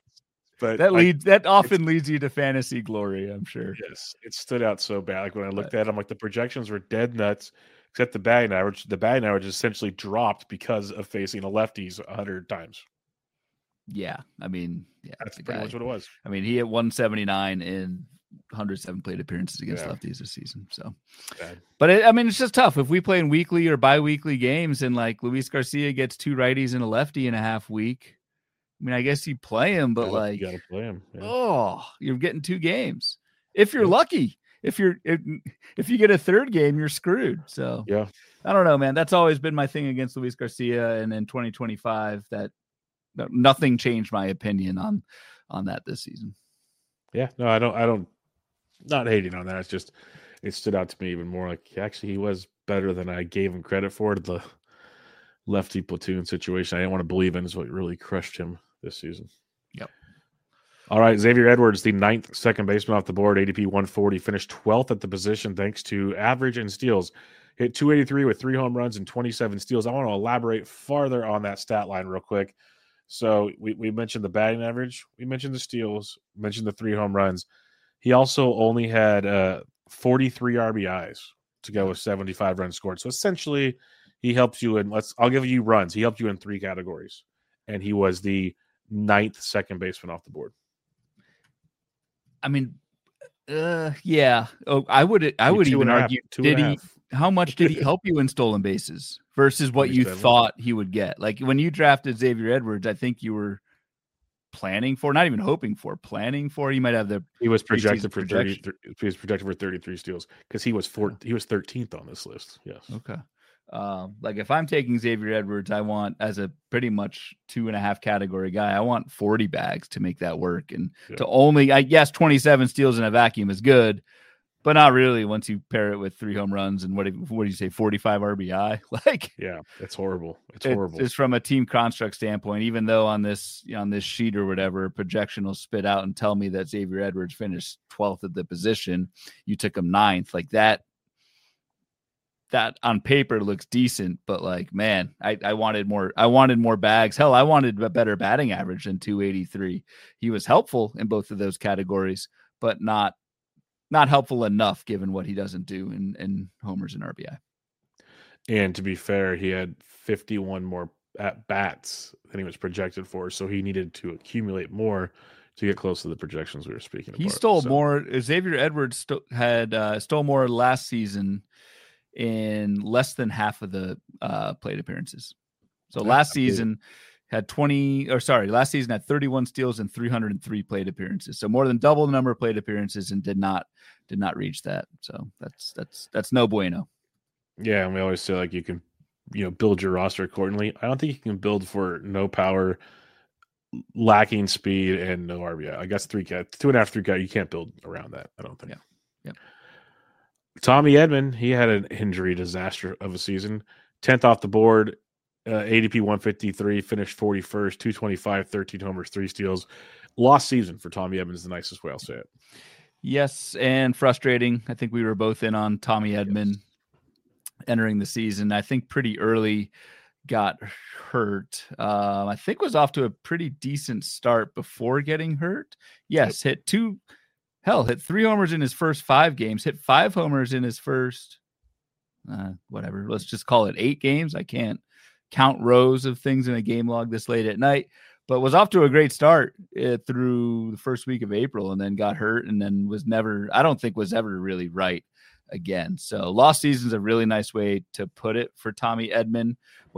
S2: that often leads you to fantasy glory, I'm sure.
S1: Yes, it stood out so bad. Like when I looked at him, like the projections were dead nuts. Except the batting average. The batting average essentially dropped because of facing a lefties 100 times.
S2: Yeah, I mean,
S1: that's pretty much what it was.
S2: I mean, he hit 179 in 107 plate appearances against lefties this season. So, but it's just tough if we play in weekly or bi-weekly games, and like Luis Garcia gets 2 righties and a lefty in a half week. I mean, I guess you play him, but you
S1: gotta play him. Yeah.
S2: Oh, you're getting 2 games if you're lucky. If you get a third game, you're screwed. So I don't know, man. That's always been my thing against Luis Garcia. And in 2025, that nothing changed my opinion on that this season.
S1: Yeah, no, I don't. Not hating on that. It's just it stood out to me even more. Like actually, he was better than I gave him credit for. The lefty platoon situation I didn't want to believe in is what really crushed him this season.
S2: Yep.
S1: All right, Xavier Edwards, the 9th second baseman off the board, ADP 140, finished 12th at the position thanks to average and steals. Hit 283 with 3 home runs and 27 steals. I want to elaborate farther on that stat line real quick. So we mentioned the batting average. We mentioned the steals. Mentioned the 3 home runs. He also only had 43 RBIs to go with 75 runs scored. So essentially, he helps you in I'll give you runs. He helped you in 3 categories. And he was the 9th second baseman off the board.
S2: I mean, yeah. Oh, I would even argue. How much did he help you in stolen bases versus what you thought he would get? Like when you drafted Xavier Edwards, I think you were planning for, not even hoping for, planning for. You might have he was projected for 30.
S1: He was projected for 33 steals because he was 13th on this list. Yes.
S2: Okay. Like if I'm taking Xavier Edwards, I want, as a pretty much 2.5 category guy, I want 40 bags to make that work. And to only, I guess 27 steals in a vacuum is good, but not really once you pair it with 3 home runs and what do you say, 45 RBI? Like,
S1: yeah, it's horrible. It's horrible.
S2: It's from a team construct standpoint, even though on this sheet or whatever, projection will spit out and tell me that Xavier Edwards finished 12th at the position. You took him 9th, like that. that on paper looks decent, but like, man, I wanted more. I wanted more bags. Hell, I wanted a better batting average than 283. He was helpful in both of those categories, but not helpful enough given what he doesn't do in homers and RBI.
S1: And to be fair, he had 51 more at bats than he was projected for, so he needed to accumulate more to get close to the projections we were speaking about.
S2: He stole more. Xavier Edwards stole more last season in less than half of the plate appearances. So last season had 31 steals and 303 plate appearances. So more than double the number of plate appearances and did not reach that. So that's no bueno.
S1: Yeah, and we always say like you can, build your roster accordingly. I don't think you can build for no power, lacking speed, and no RBI. I guess 2.5, 3 cat. You can't build around that. I don't think.
S2: Yeah.
S1: Tommy Edman, he had an injury disaster of a season. 10th off the board, ADP 153, finished 41st, 225, 13 homers, 3 steals. Lost season for Tommy Edman is the nicest way I'll say it.
S2: Yes, and frustrating. I think we were both in on Tommy Edman entering the season. I think pretty early got hurt. I think was off to a pretty decent start before getting hurt. Yes, hit 3 homers in his first 5 games, hit 5 homers in his first, whatever, let's just call it 8 games. I can't count rows of things in a game log this late at night, but was off to a great start through the first week of April and then got hurt and then was ever really right again. So lost season's a really nice way to put it for Tommy Edman.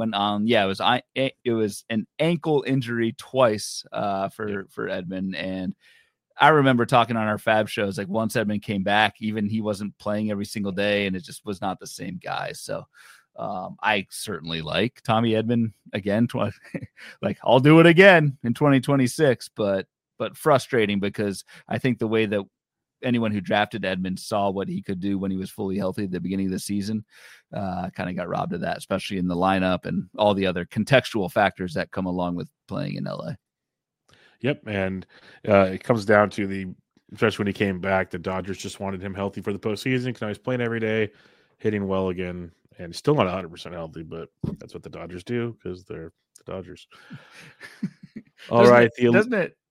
S2: It was an ankle injury twice for Edman. And I remember talking on our Fab shows, like once Edman came back, even he wasn't playing every single day and it just was not the same guy. So I certainly like Tommy Edman again. Like I'll do it again in 2026, but frustrating because I think the way that anyone who drafted Edman saw what he could do when he was fully healthy at the beginning of the season, kind of got robbed of that, especially in the lineup and all the other contextual factors that come along with playing in LA.
S1: Yep. And it comes down to especially when he came back, the Dodgers just wanted him healthy for the postseason because now he's playing every day, hitting well again, and he's still not 100% healthy, but that's what the Dodgers do because they're the Dodgers. All right.
S2: Doesn't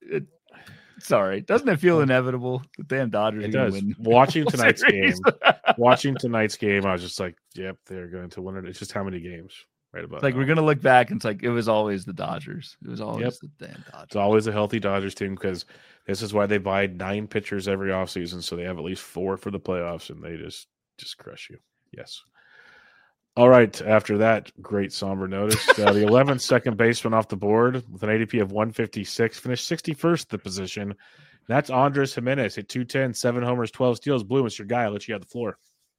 S2: it feel inevitable? The damn Dodgers.
S1: It does.
S2: Win
S1: Watching tonight's game, I was just like, yep, they're going to win it. It's just how many games, right about.
S2: It's like
S1: now.
S2: We're going to look back and it's like it was always the Dodgers. It was always the damn Dodgers.
S1: It's always a healthy Dodgers team because this is why they buy 9 pitchers every offseason, so they have at least 4 for the playoffs, and they just crush you. Yes. All right. After that great somber notice, the 11th second baseman off the board with an ADP of 156, finished 61st at the position. That's Andres Gimenez, hit 210, 7 homers, 12 steals. Bloom, it's your guy. I'll let you have the floor.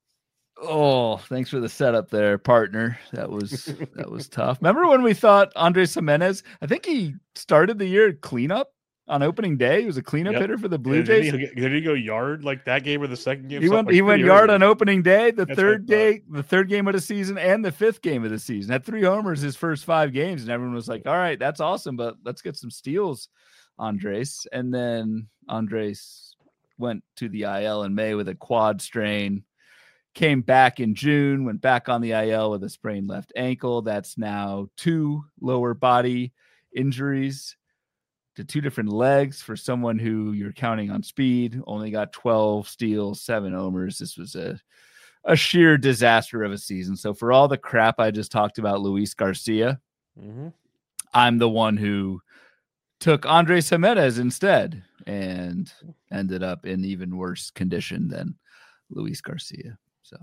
S2: Oh, thanks for the setup there, partner. That was tough. Remember when we thought Andres Gimenez? I think he started the year cleanup on opening day. He was a cleanup hitter for the Blue Jays.
S1: Did he go yard like that game or the second game?
S2: He went yard on opening day, the third game of the season, and the 5th game of the season. Had 3 homers his first 5 games, and everyone was like, "All right, that's awesome, but let's get some steals, Andres." And then Andres went to the IL in May with a quad strain. Came back in June, went back on the IL with a sprained left ankle. That's now 2 lower body injuries to 2 different legs for someone who you're counting on speed. Only got 12 steals, 7 homers. This was a sheer disaster of a season. So for all the crap I just talked about Luis Garcia, I'm the one who took Andres Gimenez instead and ended up in even worse condition than Luis Garcia. So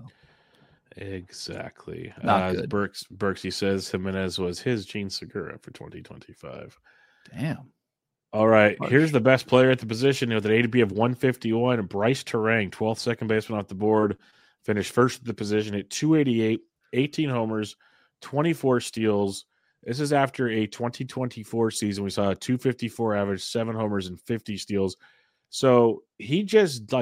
S1: exactly.
S2: Not good.
S1: Berksy says Gimenez was his Gene Segura for 2025.
S2: Damn.
S1: All right. Here's the best player at the position with an ADP of 151. Bryce Terang, 12th second baseman off the board, finished first at the position at 288, 18 homers, 24 steals. This is after a 2024 season. We saw a 254 average, 7 homers, and 50 steals. So he just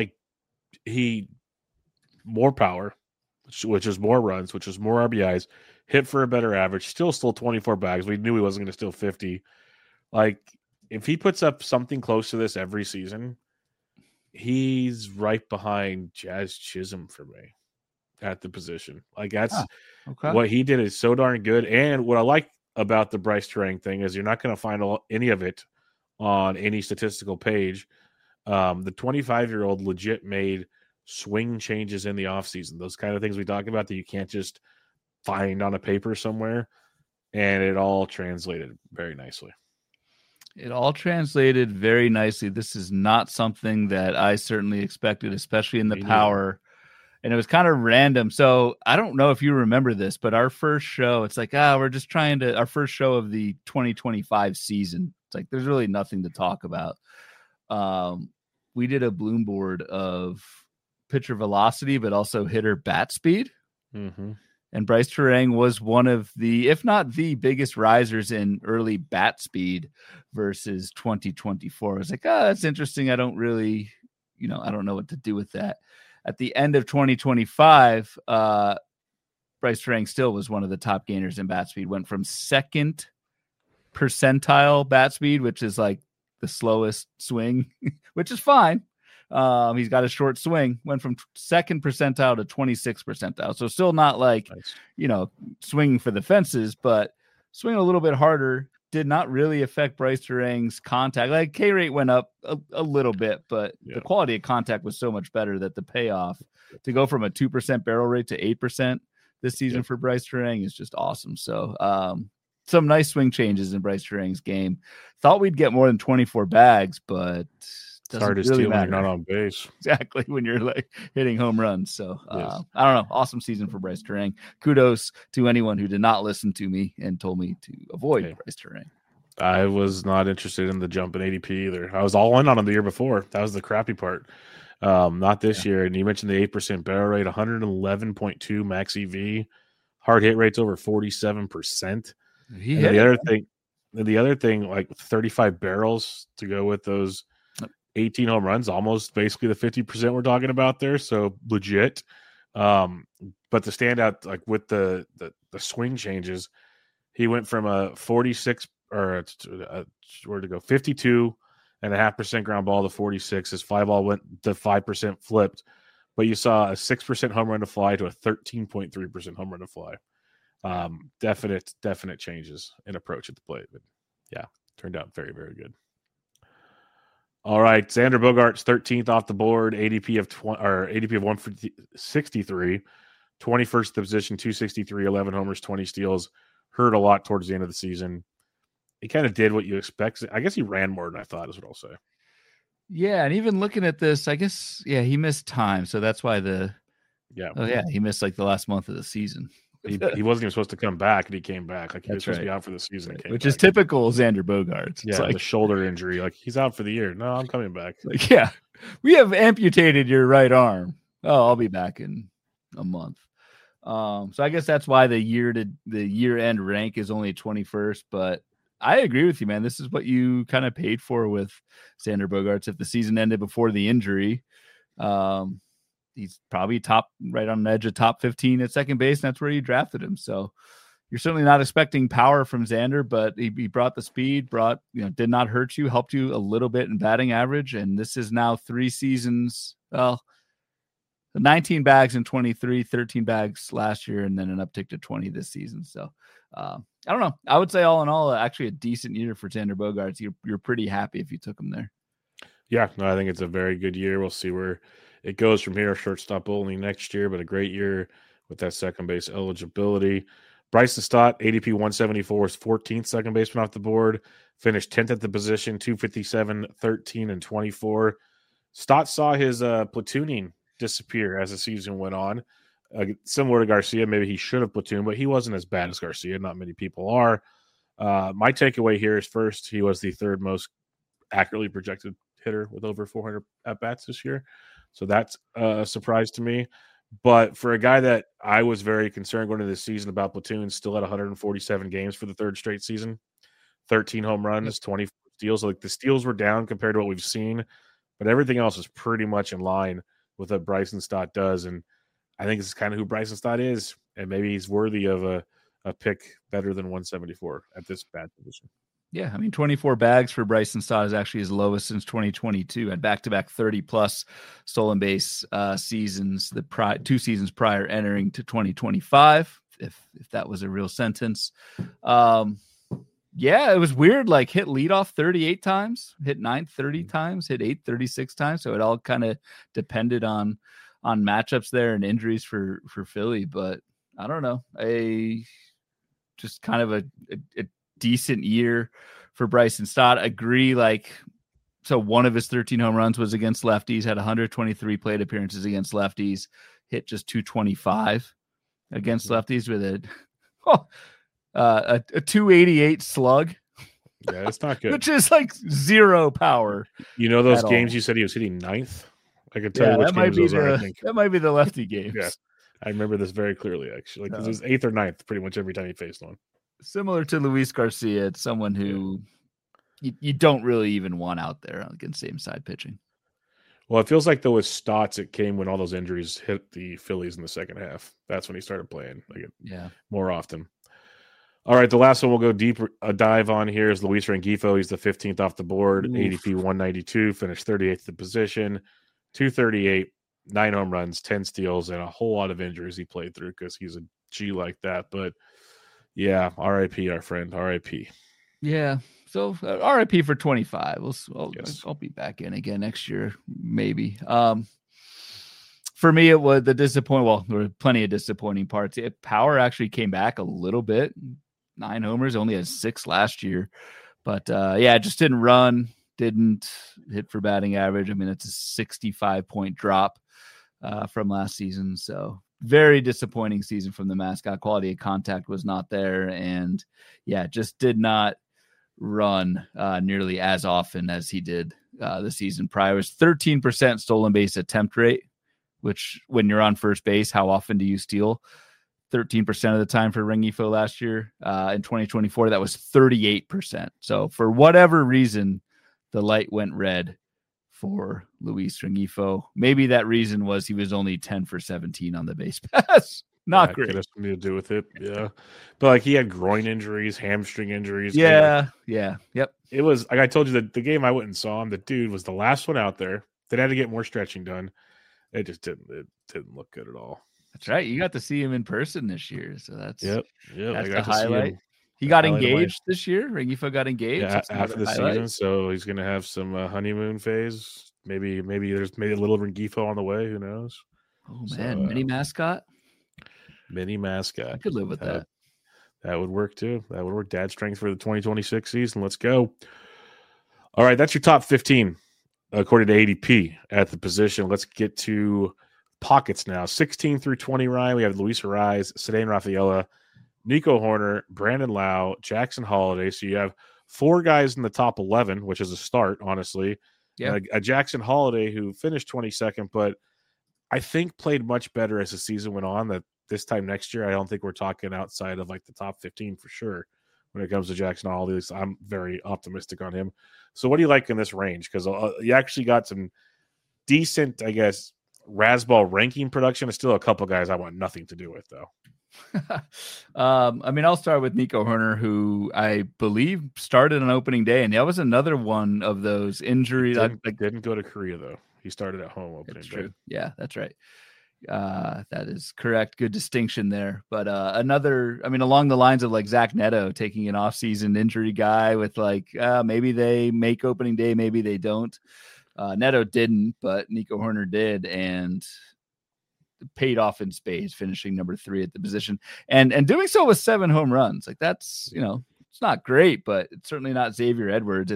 S1: more power, which is more runs, which is more RBIs, hit for a better average, still 24 bags. We knew he wasn't going to steal 50. Like, if he puts up something close to this every season, he's right behind Jazz Chisholm for me. at the position. Like that's
S2: okay.
S1: what he did is so darn good. And what I like about the Brice Turang thing is you're not going to find any of it on any statistical page. The 25-year-old legit made swing changes in the offseason. Those kind of things we talk about that you can't just find on a paper somewhere. And it all translated very nicely.
S2: It all translated very nicely. This is not something that I certainly expected, especially in the power. And it was kind of random. So I don't know if you remember this, but our first show, it's like, we're just trying to, our first show of the 2025 season. It's like, there's really nothing to talk about. We did a bloom board of pitcher velocity, but also hitter bat speed.
S1: Mm-hmm.
S2: And Brice Turang was one of the, if not the biggest risers in early bat speed versus 2024. I was like, that's interesting. I don't really, I don't know what to do with that. At the end of 2025, Brice Turang still was one of the top gainers in bat speed, went from second percentile bat speed, which is like the slowest swing, which is fine. He's got a short swing, went from second percentile to 26th percentile. So still not like, nice. Swinging for the fences, but swinging a little bit harder. Did not really affect Brice Turang's contact. Like K rate went up a little bit, but the quality of contact was so much better that the payoff to go from a 2% barrel rate to 8% this season for Brice Turang is just awesome. So some nice swing changes in Brice Turang's game. Thought we'd get more than 24 bags, but
S1: it's hard to steal when you're not on base.
S2: Exactly, when you're like hitting home runs. So I don't know. Awesome season for Brice Turang. Kudos to anyone who did not listen to me and told me to avoid Brice Turang.
S1: I was not interested in the jump in ADP either. I was all in on him the year before. That was the crappy part. Not this year. And you mentioned the 8% barrel rate, 111.2 max EV, hard hit rates over 47%. The other thing, like 35 barrels to go with those 18 home runs, almost basically the 50% we're talking about there. So legit. But the standout, like with the swing changes, he went from a 46 or where to go 52.5% ground ball to 46. His fly ball went to 5% flipped, but you saw a 6% home run to fly to a 13.3% home run to fly. Definite changes in approach at the plate, but turned out very, very good. All right, Xander Bogaerts 13th off the board, ADP of 163, 21st position, 263, 11 homers, 20 steals. Hurt a lot towards the end of the season. He kind of did what you expect. I guess he ran more than I thought, is what I'll say.
S2: Yeah, and even looking at this, I guess he missed time, so that's why he missed like the last month of the season.
S1: He wasn't even supposed to come back, and he came back. Like he was supposed to be out for the season,
S2: which is typical Xander Bogaerts.
S1: Yeah, the shoulder injury. Like he's out for the year. No, I'm coming back.
S2: Like, we have amputated your right arm. Oh, I'll be back in a month. So I guess that's why the year-end rank is only 21st. But I agree with you, man. This is what you kind of paid for with Xander Bogaerts. If the season ended before the injury, he's probably right on the edge of top 15 at second base. And that's where you drafted him. So you're certainly not expecting power from Xander, but he brought the speed, did not hurt you, helped you a little bit in batting average. And this is now 3 seasons. Well, 19 bags in 23, 13 bags last year, and then an uptick to 20 this season. So I don't know. I would say all in all, actually a decent year for Xander Bogaerts. You're pretty happy if you took him there. Yeah,
S1: no, I think it's a very good year. We'll see where it goes from here. Shortstop only next year, but a great year with that second base eligibility. Bryson Stott, ADP 174, is 14th second baseman off the board. Finished 10th at the position, 257, 13, and 24. Stott saw his platooning disappear as the season went on. Similar to Garcia, maybe he should have platooned, but he wasn't as bad as Garcia. Not many people are. My takeaway here is first, he was the third most accurately projected hitter with over 400 at-bats this year. So that's a surprise to me. But for a guy that I was very concerned going into this season about platoons, still at 147 games for the third straight season, 13 home runs, 24 steals. Like the steals were down compared to what we've seen, but everything else is pretty much in line with what Bryson Stott does. And I think this is kind of who Bryson Stott is. And maybe he's worthy of a pick better than 174 at this bad position.
S2: Yeah, I mean, 24 bags for Bryson Stott is actually his lowest since 2022. Had back-to-back 30-plus stolen base seasons, the 2 seasons prior, entering to 2025. If that was a real sentence, yeah, it was weird. Like hit leadoff 38 times, hit ninth 30 times, hit eighth 36 times. So it all kind of depended on matchups there and injuries for Philly. But I don't know, just kind of a decent year for Bryson Stott. Agree. So one of his 13 home runs was against lefties, had 123 plate appearances against lefties, hit just 225 against lefties with a 288 slug.
S1: Yeah, it's not good.
S2: Which is like zero power.
S1: You know those games you said he was hitting ninth? I can tell you which games those are, I think.
S2: That might be the lefty games.
S1: Yeah, I remember this very clearly, actually. Because it was 8th or 9th pretty much every time he faced one.
S2: Similar to Luis Garcia, it's someone who you don't really even want out there against same side pitching.
S1: Well, it feels like though with Stotts, it came when all those injuries hit the Phillies in the second half. That's when he started playing more often. All right, the last one we'll go deeper a dive on here is Luis Rengifo. He's the 15th off the board, ADP 192, finished 38th in position, 238, 9 home runs, 10 steals, and a whole lot of injuries he played through because he's a G like that. But yeah, RIP, our friend, RIP.
S2: Yeah, so RIP for 25. I'll be back in again next year, maybe. For me, it was the disappointing. Well, there were plenty of disappointing parts. Power actually came back a little bit. 9 homers, only had 6 last year. But just didn't run, didn't hit for batting average. I mean, it's a 65-point drop from last season. So very disappointing season from the mascot. Quality of contact was not there. And just did not run nearly as often as he did the season prior. It was 13% stolen base attempt rate, which when you're on first base, how often do you steal? 13% of the time for Rengifo last year. In 2024, that was 38%. So for whatever reason, the light went red for Luis Rengifo. Maybe that reason was he was only 10 for 17 on the base pass. Not great.
S1: It has something to do with it. Yeah. But he had groin injuries, hamstring injuries.
S2: Yeah. Yep.
S1: It was like I told you that the game I went and saw him, the dude was the last one out there. They had to get more stretching done. It just didn't look good at all.
S2: That's right. You got to see him in person this year. So that's
S1: that's
S2: the highlight. He got engaged this year. Rengifo got engaged.
S1: Yeah, after the season. So he's going to have some honeymoon phase. Maybe there's a little Rengifo on the way. Who knows?
S2: Oh, man. Mini mascot.
S1: I
S2: could live with that.
S1: That would work too. That would work. Dad strength for the 2026 season. Let's go. All right. That's your top 15 according to ADP at the position. Let's get to pockets now. 16 through 20, Ryan. We have Luis Arraez, Ceddanne Rafaela, Nico Hoerner, Brandon Lau, Jackson Holiday. So you have 4 guys in the top 11, which is a start, honestly.
S2: Yeah.
S1: A Jackson Holiday who finished 22nd, but I think played much better as the season went on. That this time next year, I don't think we're talking outside of like the top 15 for sure when it comes to Jackson Holiday. I'm very optimistic on him. So what do you like in this range? Because you actually got some decent, I guess, Razzball ranking production. Is still a couple guys I want nothing to do with, though.
S2: I mean, I'll start with Nico Hoerner, who I believe started on opening day, and that was another one of those injuries.
S1: Didn't go to Korea, though. He started at home opening day.
S2: True. Yeah, that's right. That is correct. Good distinction there. But along the lines of like Zach Neto taking an off-season injury guy with maybe they make opening day, maybe they don't. Neto didn't, but Nico Hoerner did, and paid off in spades, finishing number 3 at the position, and doing so with 7 home runs. Like that's, it's not great, but it's certainly not Xavier Edwards.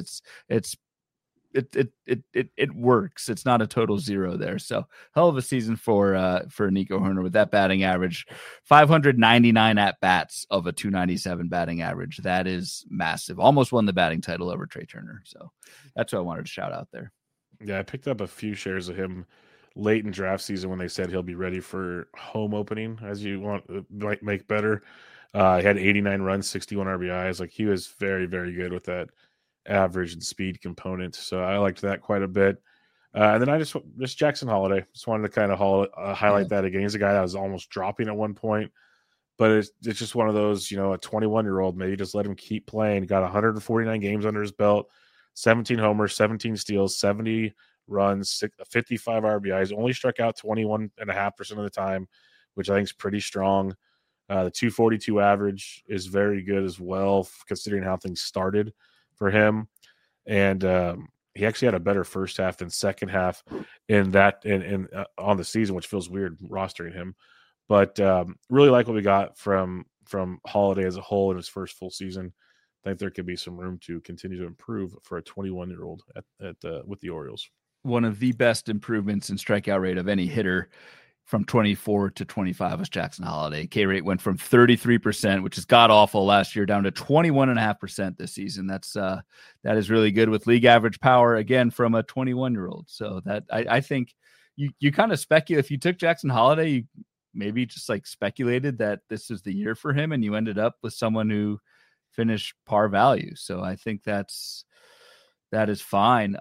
S2: It works. It's not a total zero there. So hell of a season for Nico Hoerner with that batting average, 599 at bats of a 297 batting average. That is massive. Almost won the batting title over Trey Turner. So that's what I wanted to shout out there.
S1: Yeah, I picked up a few shares of him late in draft season when they said he'll be ready for home opening, as you want might make better. He had 89 runs, 61 RBIs. Like he was very, very good with that average and speed component. So I liked that quite a bit. And then I just Jackson Holiday. Just wanted to kind of highlight that again. He's a guy that was almost dropping at one point. but it's just one of those, a 21-year-old, maybe just let him keep playing. Got 149 games under his belt, 17 homers, 17 steals, 70 runs, 55 RBIs, only struck out 21.5% of the time, which I think is pretty strong. The 242 average is very good as well, considering how things started for him. And he actually had a better first half than second half on the season, which feels weird rostering him. But really like what we got from Holiday as a whole in his first full season. I think there could be some room to continue to improve for a 21-year-old with the Orioles.
S2: One of the best improvements in strikeout rate of any hitter from 24 to 25 was Jackson Holiday. K rate went from 33%, which is god awful last year, down to 21.5% this season. That is really good with league average power again from a 21-year-old. So that I think you kind of speculate if you took Jackson Holiday, you maybe just like speculated that this is the year for him, and you ended up with someone who finished par value. So I think that is fine.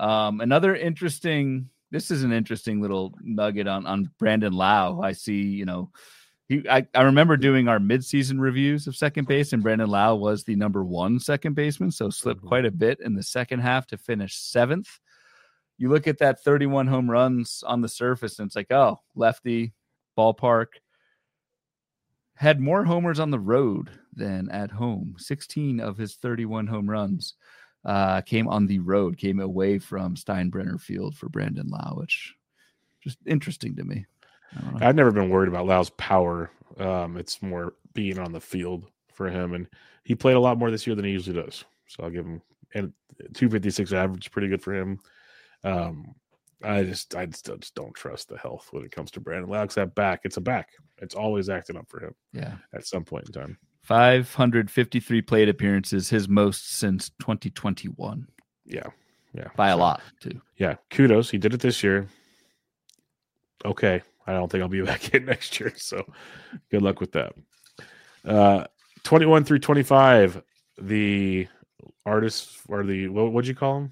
S2: This is an interesting little nugget on Brandon Lau. I see, I remember doing our midseason reviews of second base, and Brandon Lau was the number 1 second baseman, so slipped quite a bit in the second half to finish 7th. You look at that 31 home runs on the surface, and it's like, oh, lefty, ballpark. Had more homers on the road than at home. 16 of his 31 home runs came on the road, came away from Steinbrenner Field for Brandon Lau, which just interesting to me.
S1: I've never been worried about Lau's power. It's more being on the field for him, and he played a lot more this year than he usually does. So I'll give him, and 256 average is pretty good for him. I still just don't trust the health when it comes to Brandon Lau. That back, it's a back. It's always acting up for him.
S2: Yeah,
S1: at some point in time.
S2: 553 plate appearances, his most since 2021.
S1: Yeah.
S2: By a lot, too.
S1: Yeah, kudos. He did it this year. Okay, I don't think I'll be back in next year, so good luck with that. 21 through 25, the artists, or what'd you call them?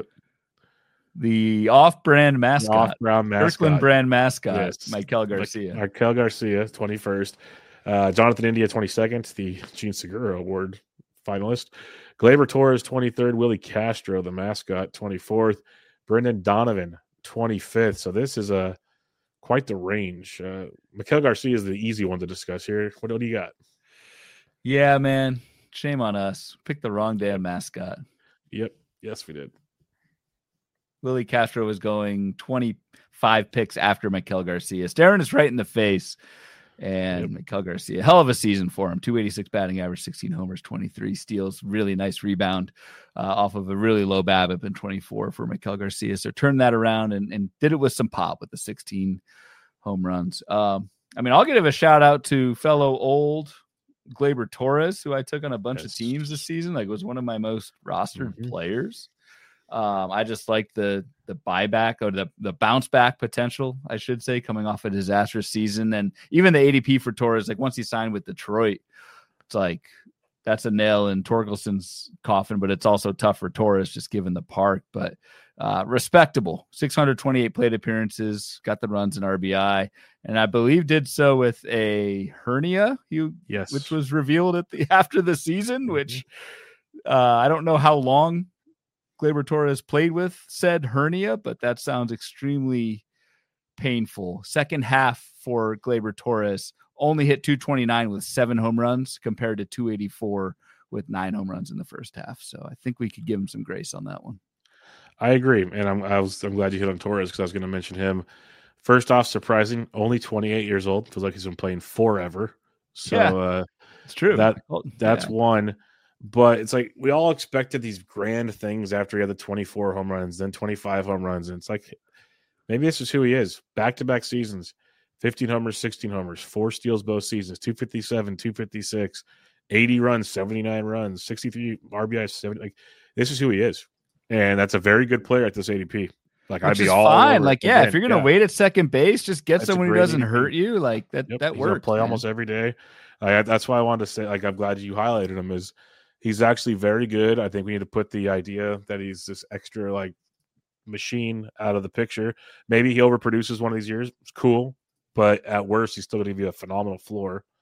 S2: The off-brand mascot.
S1: Off-brand mascot.
S2: Kirkland brand mascot,
S1: yes.
S2: Maikel Garcia.
S1: Maikel Garcia, 21st. Jonathan India, 22nd, the Gene Segura Award finalist. Gleyber Torres, 23rd. Willie Castro, the mascot, 24th. Brendan Donovan, 25th. So this is quite the range. Maikel Garcia is the easy one to discuss here. What do you got?
S2: Yeah, man. Shame on us. Picked the wrong damn mascot.
S1: Yep. Yes, we did.
S2: Willie Castro was going 25 picks after Maikel Garcia. Staring us right in the face. And Maikel Garcia, hell of a season for him. 286 batting average, 16 homers, 23 steals. Really nice rebound off of a really low BABIP in 24 for Maikel Garcia. So turned that around and did it with some pop with the 16 home runs. I'll give a shout out to fellow old Gleyber Torres, who I took on a bunch of teams this season. Like, was one of my most rostered players. I just like the buyback or the bounce back potential, I should say, coming off a disastrous season. And even the ADP for Torres, like once he signed with Detroit, it's like that's a nail in Torkelson's coffin, but it's also tough for Torres just given the park. But respectable 628 plate appearances, got the runs and RBI, and I believe did so with a hernia, which was revealed after the season, which I don't know how long Gleyber Torres played with said hernia, but that sounds extremely painful. Second half for Gleyber Torres, only hit 229 with 7 home runs compared to 284 with 9 home runs in the first half. So I think we could give him some grace on that one.
S1: I agree, and I'm glad you hit on Torres because I was going to mention him. First off, surprising, only 28 years old. Feels like he's been playing forever. So
S2: it's true.
S1: That's one. But it's like we all expected these grand things after he had the 24 home runs, then 25 home runs. And it's like maybe this is who he is. Back-to-back seasons, 15 homers, 16 homers, 4 steals both seasons, 257, 256, 80 runs, 79 runs, 63 RBIs, 70. Like, this is who he is. And that's a very good player at this ADP. Like, I'd be all
S2: fine.
S1: over
S2: like, yeah, if you're going to wait at second base, just get someone who doesn't hurt you. Like, that works.
S1: Play almost every day. That's why I wanted to say, like, I'm glad you highlighted him. He's actually very good. I think we need to put the idea that he's this extra like machine out of the picture. Maybe he overproduces one of these years. It's cool, but at worst, he's still going to give you a phenomenal floor.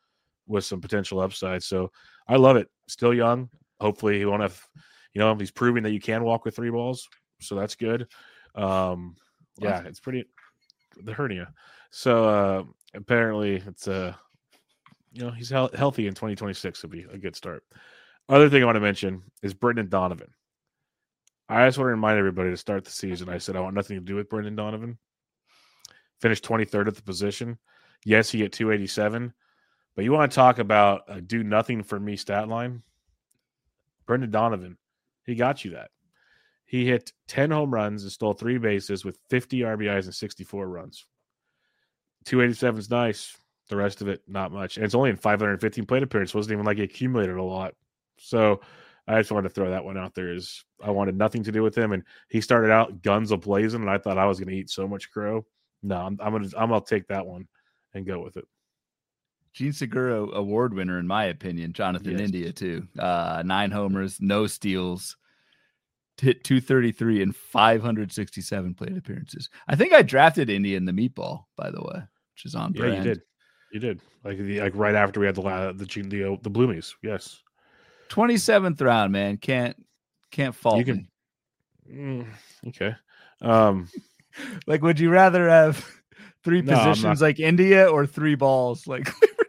S1: with some potential upside. So I love it. Still young. Hopefully he won't have, he's proving that you can walk with 3 balls. So that's good. It's pretty the hernia. So apparently it's he's healthy in 2026 would be a good start. Other thing I want to mention is Brendan Donovan. I just want to remind everybody to start the season. I said I want nothing to do with Brendan Donovan. Finished 23rd at the position. Yes, he hit 287. But you want to talk about a do nothing for me stat line? Brendan Donovan, he got you that. He hit 10 home runs and stole 3 bases with 50 RBIs and 64 runs. 287 is nice. The rest of it, not much. And it's only in 515 plate appearances. It wasn't even like he accumulated a lot. So I just wanted to throw that one out there. I wanted nothing to do with him, and he started out guns a-blazing, and I thought I was going to eat so much crow. No, I'm gonna take that one and go with it.
S2: Jean Segura award winner, in my opinion. Jonathan India too. 9 homers, no steals, hit 233 in 567 plate appearances. I think I drafted India in the meatball, by the way, which is on brand.
S1: Yeah, you did. Like right after we had the Bloomies. Yes.
S2: 27th round, man. Can't fault me.
S1: Okay.
S2: Like, would you rather have 3 positions like India or 3 balls like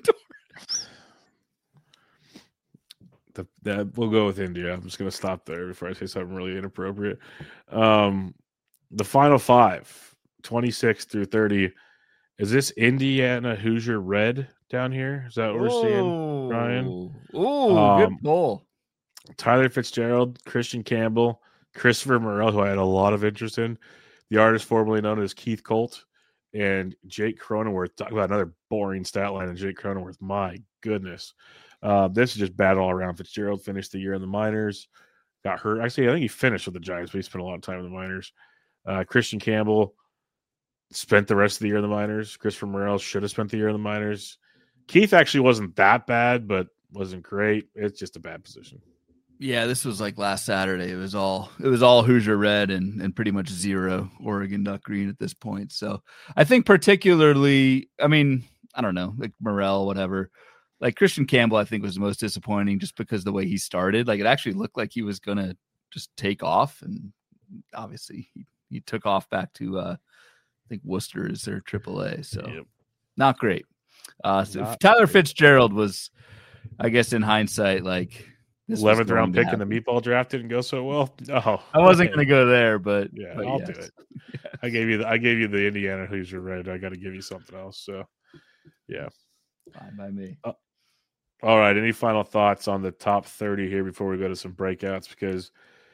S1: Liberatore? We'll go with India. I'm just going to stop there before I say something really inappropriate. The final 5, 26 through 30. Is this Indiana Hoosier Red down here? Is that what we're seeing, Ryan?
S2: Oh, good pull.
S1: Tyler Fitzgerald, Christian Campbell, Christopher Morel, who I had a lot of interest in, the artist formerly known as Keith Colt, and Jake Cronenworth. Talk about another boring stat line of Jake Cronenworth. My goodness. This is just bad all around. Fitzgerald finished the year in the minors, got hurt. Actually, I think he finished with the Giants, but he spent a lot of time in the minors. Christian Campbell spent the rest of the year in the minors. Christopher Morel should have spent the year in the minors. Keith actually wasn't that bad, but wasn't great. It's just a bad position.
S2: Yeah, this was like last Saturday. It was all Hoosier Red and pretty much 0 Oregon Duck Green at this point. So I think particularly, I mean, I don't know, like Morel, whatever. Like Christian Campbell, I think was the most disappointing just because the way he started. Like it actually looked like he was gonna just take off, and obviously he took off back to I think Worcester is their AAA. So not great. Tyler Fitzgerald was, I guess in hindsight, like
S1: 11th round pick in the meatball draft didn't go so well. Oh,
S2: I wasn't going to go there, but
S1: I'll do it. Yes. I gave you the Indiana Hoosier Red. I got to give you something else. So, yeah,
S2: fine by me.
S1: All right. Any final thoughts on the top 30 here before we go to some breakouts? Because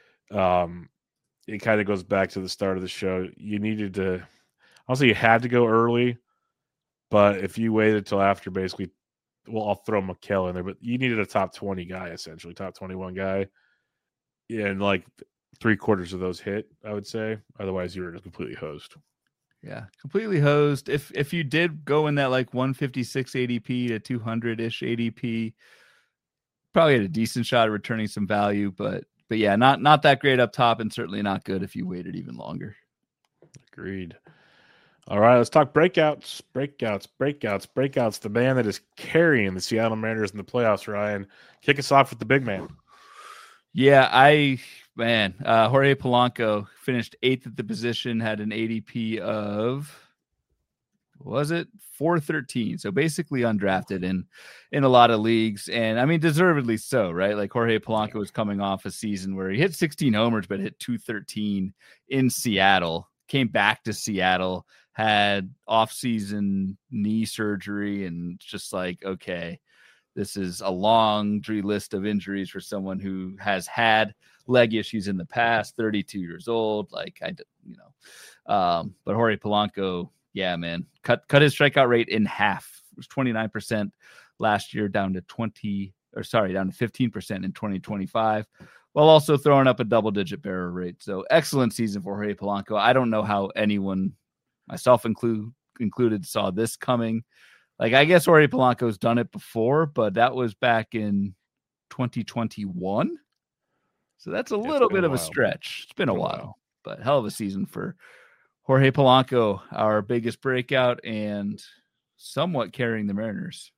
S1: it kind of goes back to the start of the show. You needed to. Also, you had to go early, but if you waited till after basically. Well, I'll throw McKell in there, but you needed a top 20 guy, essentially, top 21 guy. Yeah, and like 3/4 of those hit, I would say. Otherwise, you were just completely hosed.
S2: Yeah, completely hosed. If you did go in that like 156 ADP to 200-ish ADP, probably had a decent shot at returning some value, but yeah, not that great up top, and certainly not good if you waited even longer.
S1: Agreed. All right, let's talk breakouts. The man that is carrying the Seattle Mariners in the playoffs, Ryan. Kick us off with the big man.
S2: Yeah, Jorge Polanco finished 8th at the position, had an ADP of, was it 413? So basically undrafted in a lot of leagues. And I mean, deservedly so, right? Like Jorge Polanco was coming off a season where he hit 16 homers, but hit 213 in Seattle, came back to Seattle, had off-season knee surgery, and just like, okay, this is a laundry list of injuries for someone who has had leg issues in the past, 32 years old. Like but Jorge Polanco, yeah, man, cut his strikeout rate in half. It was 29% last year, down to 15% in 2025, while also throwing up a double-digit barrel rate. So excellent season for Jorge Polanco. I don't know how anyone, myself included, saw this coming. Like, I guess Jorge Polanco's done it before, but that was back in 2021. So that's a little bit of a stretch. It's been a while, but hell of a season for Jorge Polanco, our biggest breakout and somewhat carrying the Mariners.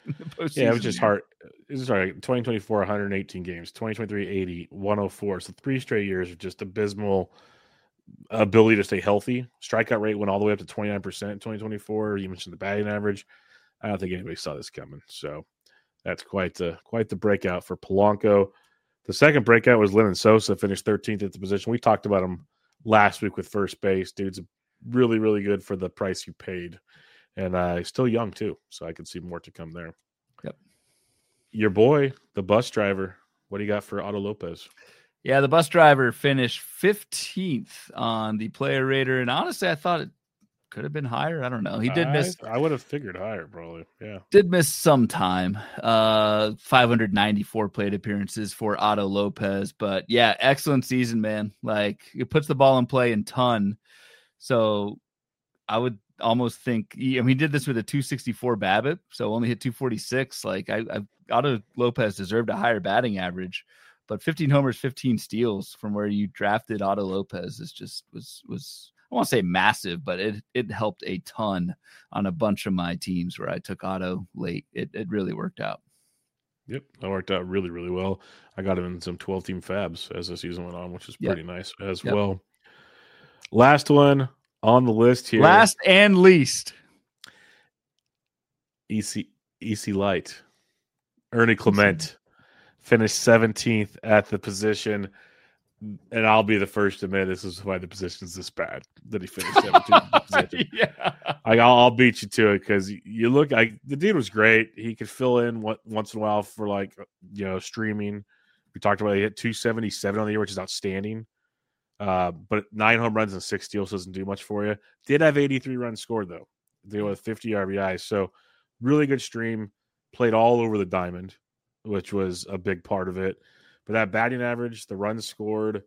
S1: Yeah, it was just hard. It was hard. 2024, 118 games. 2023, 80, 104. So 3 straight years of just abysmal ability to stay healthy. Strikeout rate went all the way up to 29% in 2024. You mentioned the batting average. I don't think anybody saw this coming. So that's quite the breakout for Polanco. The second breakout was Lenyn Sosa, finished 13th at the position. We talked about him last week with first base. Dude's really, really good for the price you paid. And he's still young, too. So I could see more to come there.
S2: Yep.
S1: Your boy, the bus driver, what do you got for Otto Lopez?
S2: Yeah, the bus driver finished 15th on the player rater. And honestly, I thought it could have been higher. I don't know. He did miss.
S1: I would have figured higher, probably. Yeah.
S2: Did miss some time. 594 plate appearances for Otto Lopez. But yeah, excellent season, man. Like, it puts the ball in play a ton. So I would almost think, he did this with a 264 BABIP, so only hit 246. Like, Otto Lopez deserved a higher batting average, but 15 homers, 15 steals from where you drafted Otto Lopez is just was I won't say massive, but it helped a ton on a bunch of my teams where I took Otto late. It really worked out.
S1: Yep, that worked out really, really well. I got him in some 12-team fabs as the season went on, which is pretty nice as well. Last one on the list here.
S2: Last and least.
S1: EC Light. Ernie Clement finished 17th at the position. And I'll be the first to admit this is why the position's this bad that he finished 17th. I'll beat you to it because you look like the dude was great. He could fill in once in a while for streaming. We talked about he hit 277 on the year, which is outstanding. But 9 home runs and 6 steals doesn't do much for you. Did have 83 runs scored though. They with 50 RBIs, so really good stream. Played all over the diamond, which was a big part of it. But that batting average, the runs scored,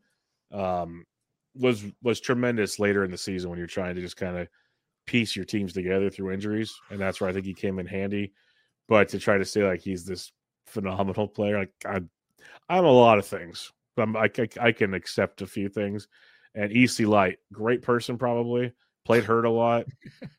S1: was tremendous later in the season when you're trying to just kind of piece your teams together through injuries, and that's where I think he came in handy. But to try to say like he's this phenomenal player, like I'm a lot of things, but I can accept a few things. And EC Light, great person, probably played hurt a lot.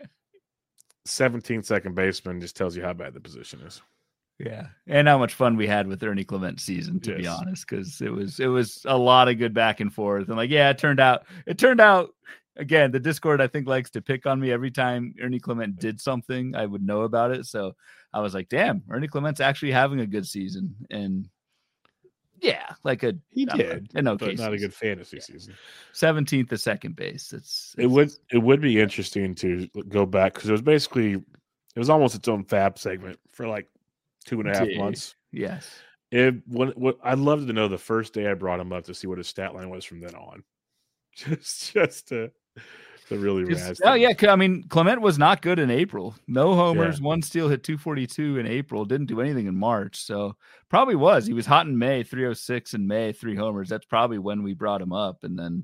S1: 17th second baseman just tells you how bad the position is.
S2: Yeah, and how much fun we had with Ernie Clement's season, to be honest, because it was a lot of good back and forth. And it turned out again, the Discord I think likes to pick on me every time Ernie Clement did something. I would know about it, so I was like, damn, Ernie Clement's actually having a good season. And yeah, he
S1: did, but not a good fantasy season.
S2: 17th to second base.
S1: It would be interesting to go back because it was almost its own fab segment for like 2.5 months.
S2: Yes.
S1: I'd love to know the first day I brought him up to see what his stat line was from then on. Just to really razz.
S2: Oh yeah, Clement was not good in April. No homers, 1 steal, hit 242 in April. Didn't do anything in March. So probably was. He was hot in May, 306 in May, 3 homers. That's probably when we brought him up. And then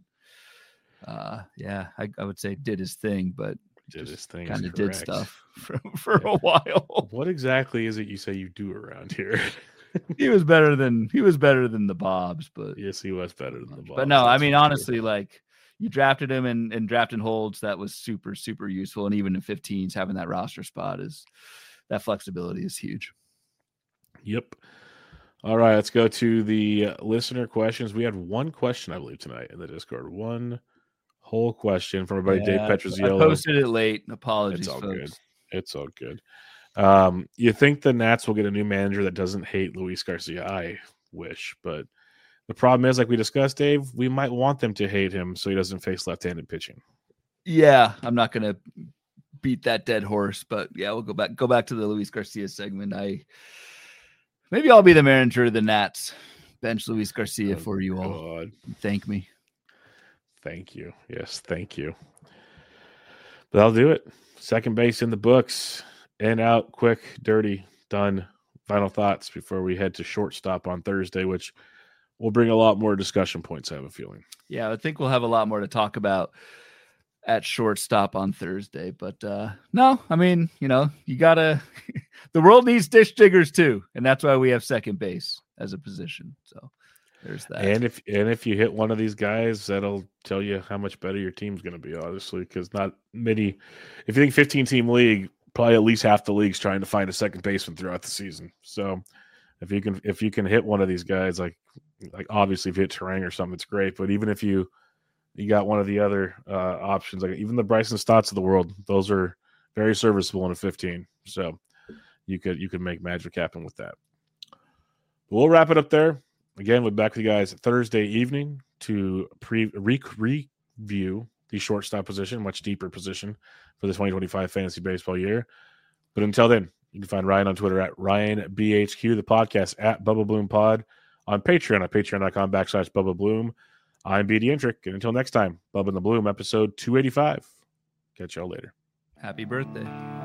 S2: I would say did his thing, but
S1: did his thing.
S2: Kind of did stuff for a while.
S1: What exactly is it you say you do around here?
S2: He was better than the Bobs, but
S1: yes, he was better than the Bobs.
S2: But no, honestly, like you drafted him in draft and holds, that was super, super useful. And even in 15s, having that roster spot that flexibility is huge.
S1: Yep. All right, let's go to the listener questions. We had one question, I believe, tonight in the Discord. One whole question from everybody. Dave Petroziello.
S2: I posted it late. Apologies,
S1: it's all
S2: folks.
S1: Good. It's all good. You think the Nats will get a new manager that doesn't hate Luis Garcia? I wish, but the problem is, like we discussed, Dave, we might want them to hate him so he doesn't face left-handed pitching.
S2: Yeah, I'm not going to beat that dead horse, but yeah, we'll go back to the Luis Garcia segment. Maybe I'll be the manager of the Nats. Bench Luis Garcia for you all. Thank me.
S1: Thank you. Yes, thank you. But I'll do it. Second base in the books. In, out, quick, dirty, done. Final thoughts before we head to shortstop on Thursday, which will bring a lot more discussion points, I have a feeling.
S2: Yeah, I think we'll have a lot more to talk about at shortstop on Thursday. But no, you got to – the world needs dish diggers too, and that's why we have second base as a position. So there's that.
S1: And if you hit one of these guys, that'll tell you how much better your team's going to be, honestly, because not many – if you think 15-team league, probably at least half the league's trying to find a second baseman throughout the season. So if you can hit one of these guys, like obviously if you hit Terang or something, it's great. But even if you got one of the other options, like even the Bryson Stotts of the world, those are very serviceable in a 15. So you could make magic happen with that. We'll wrap it up there. Again, we'll be back with you guys Thursday evening to review the shortstop position, much deeper position for the 2025 fantasy baseball year. But until then, you can find Ryan on Twitter at RyanBHQ, the podcast at Bubba Bloom Pod, on Patreon at patreon.com/Bubba Bloom. I'm BD Intric, and until next time, Bubba and the Bloom, episode 285. Catch y'all later.
S2: Happy birthday.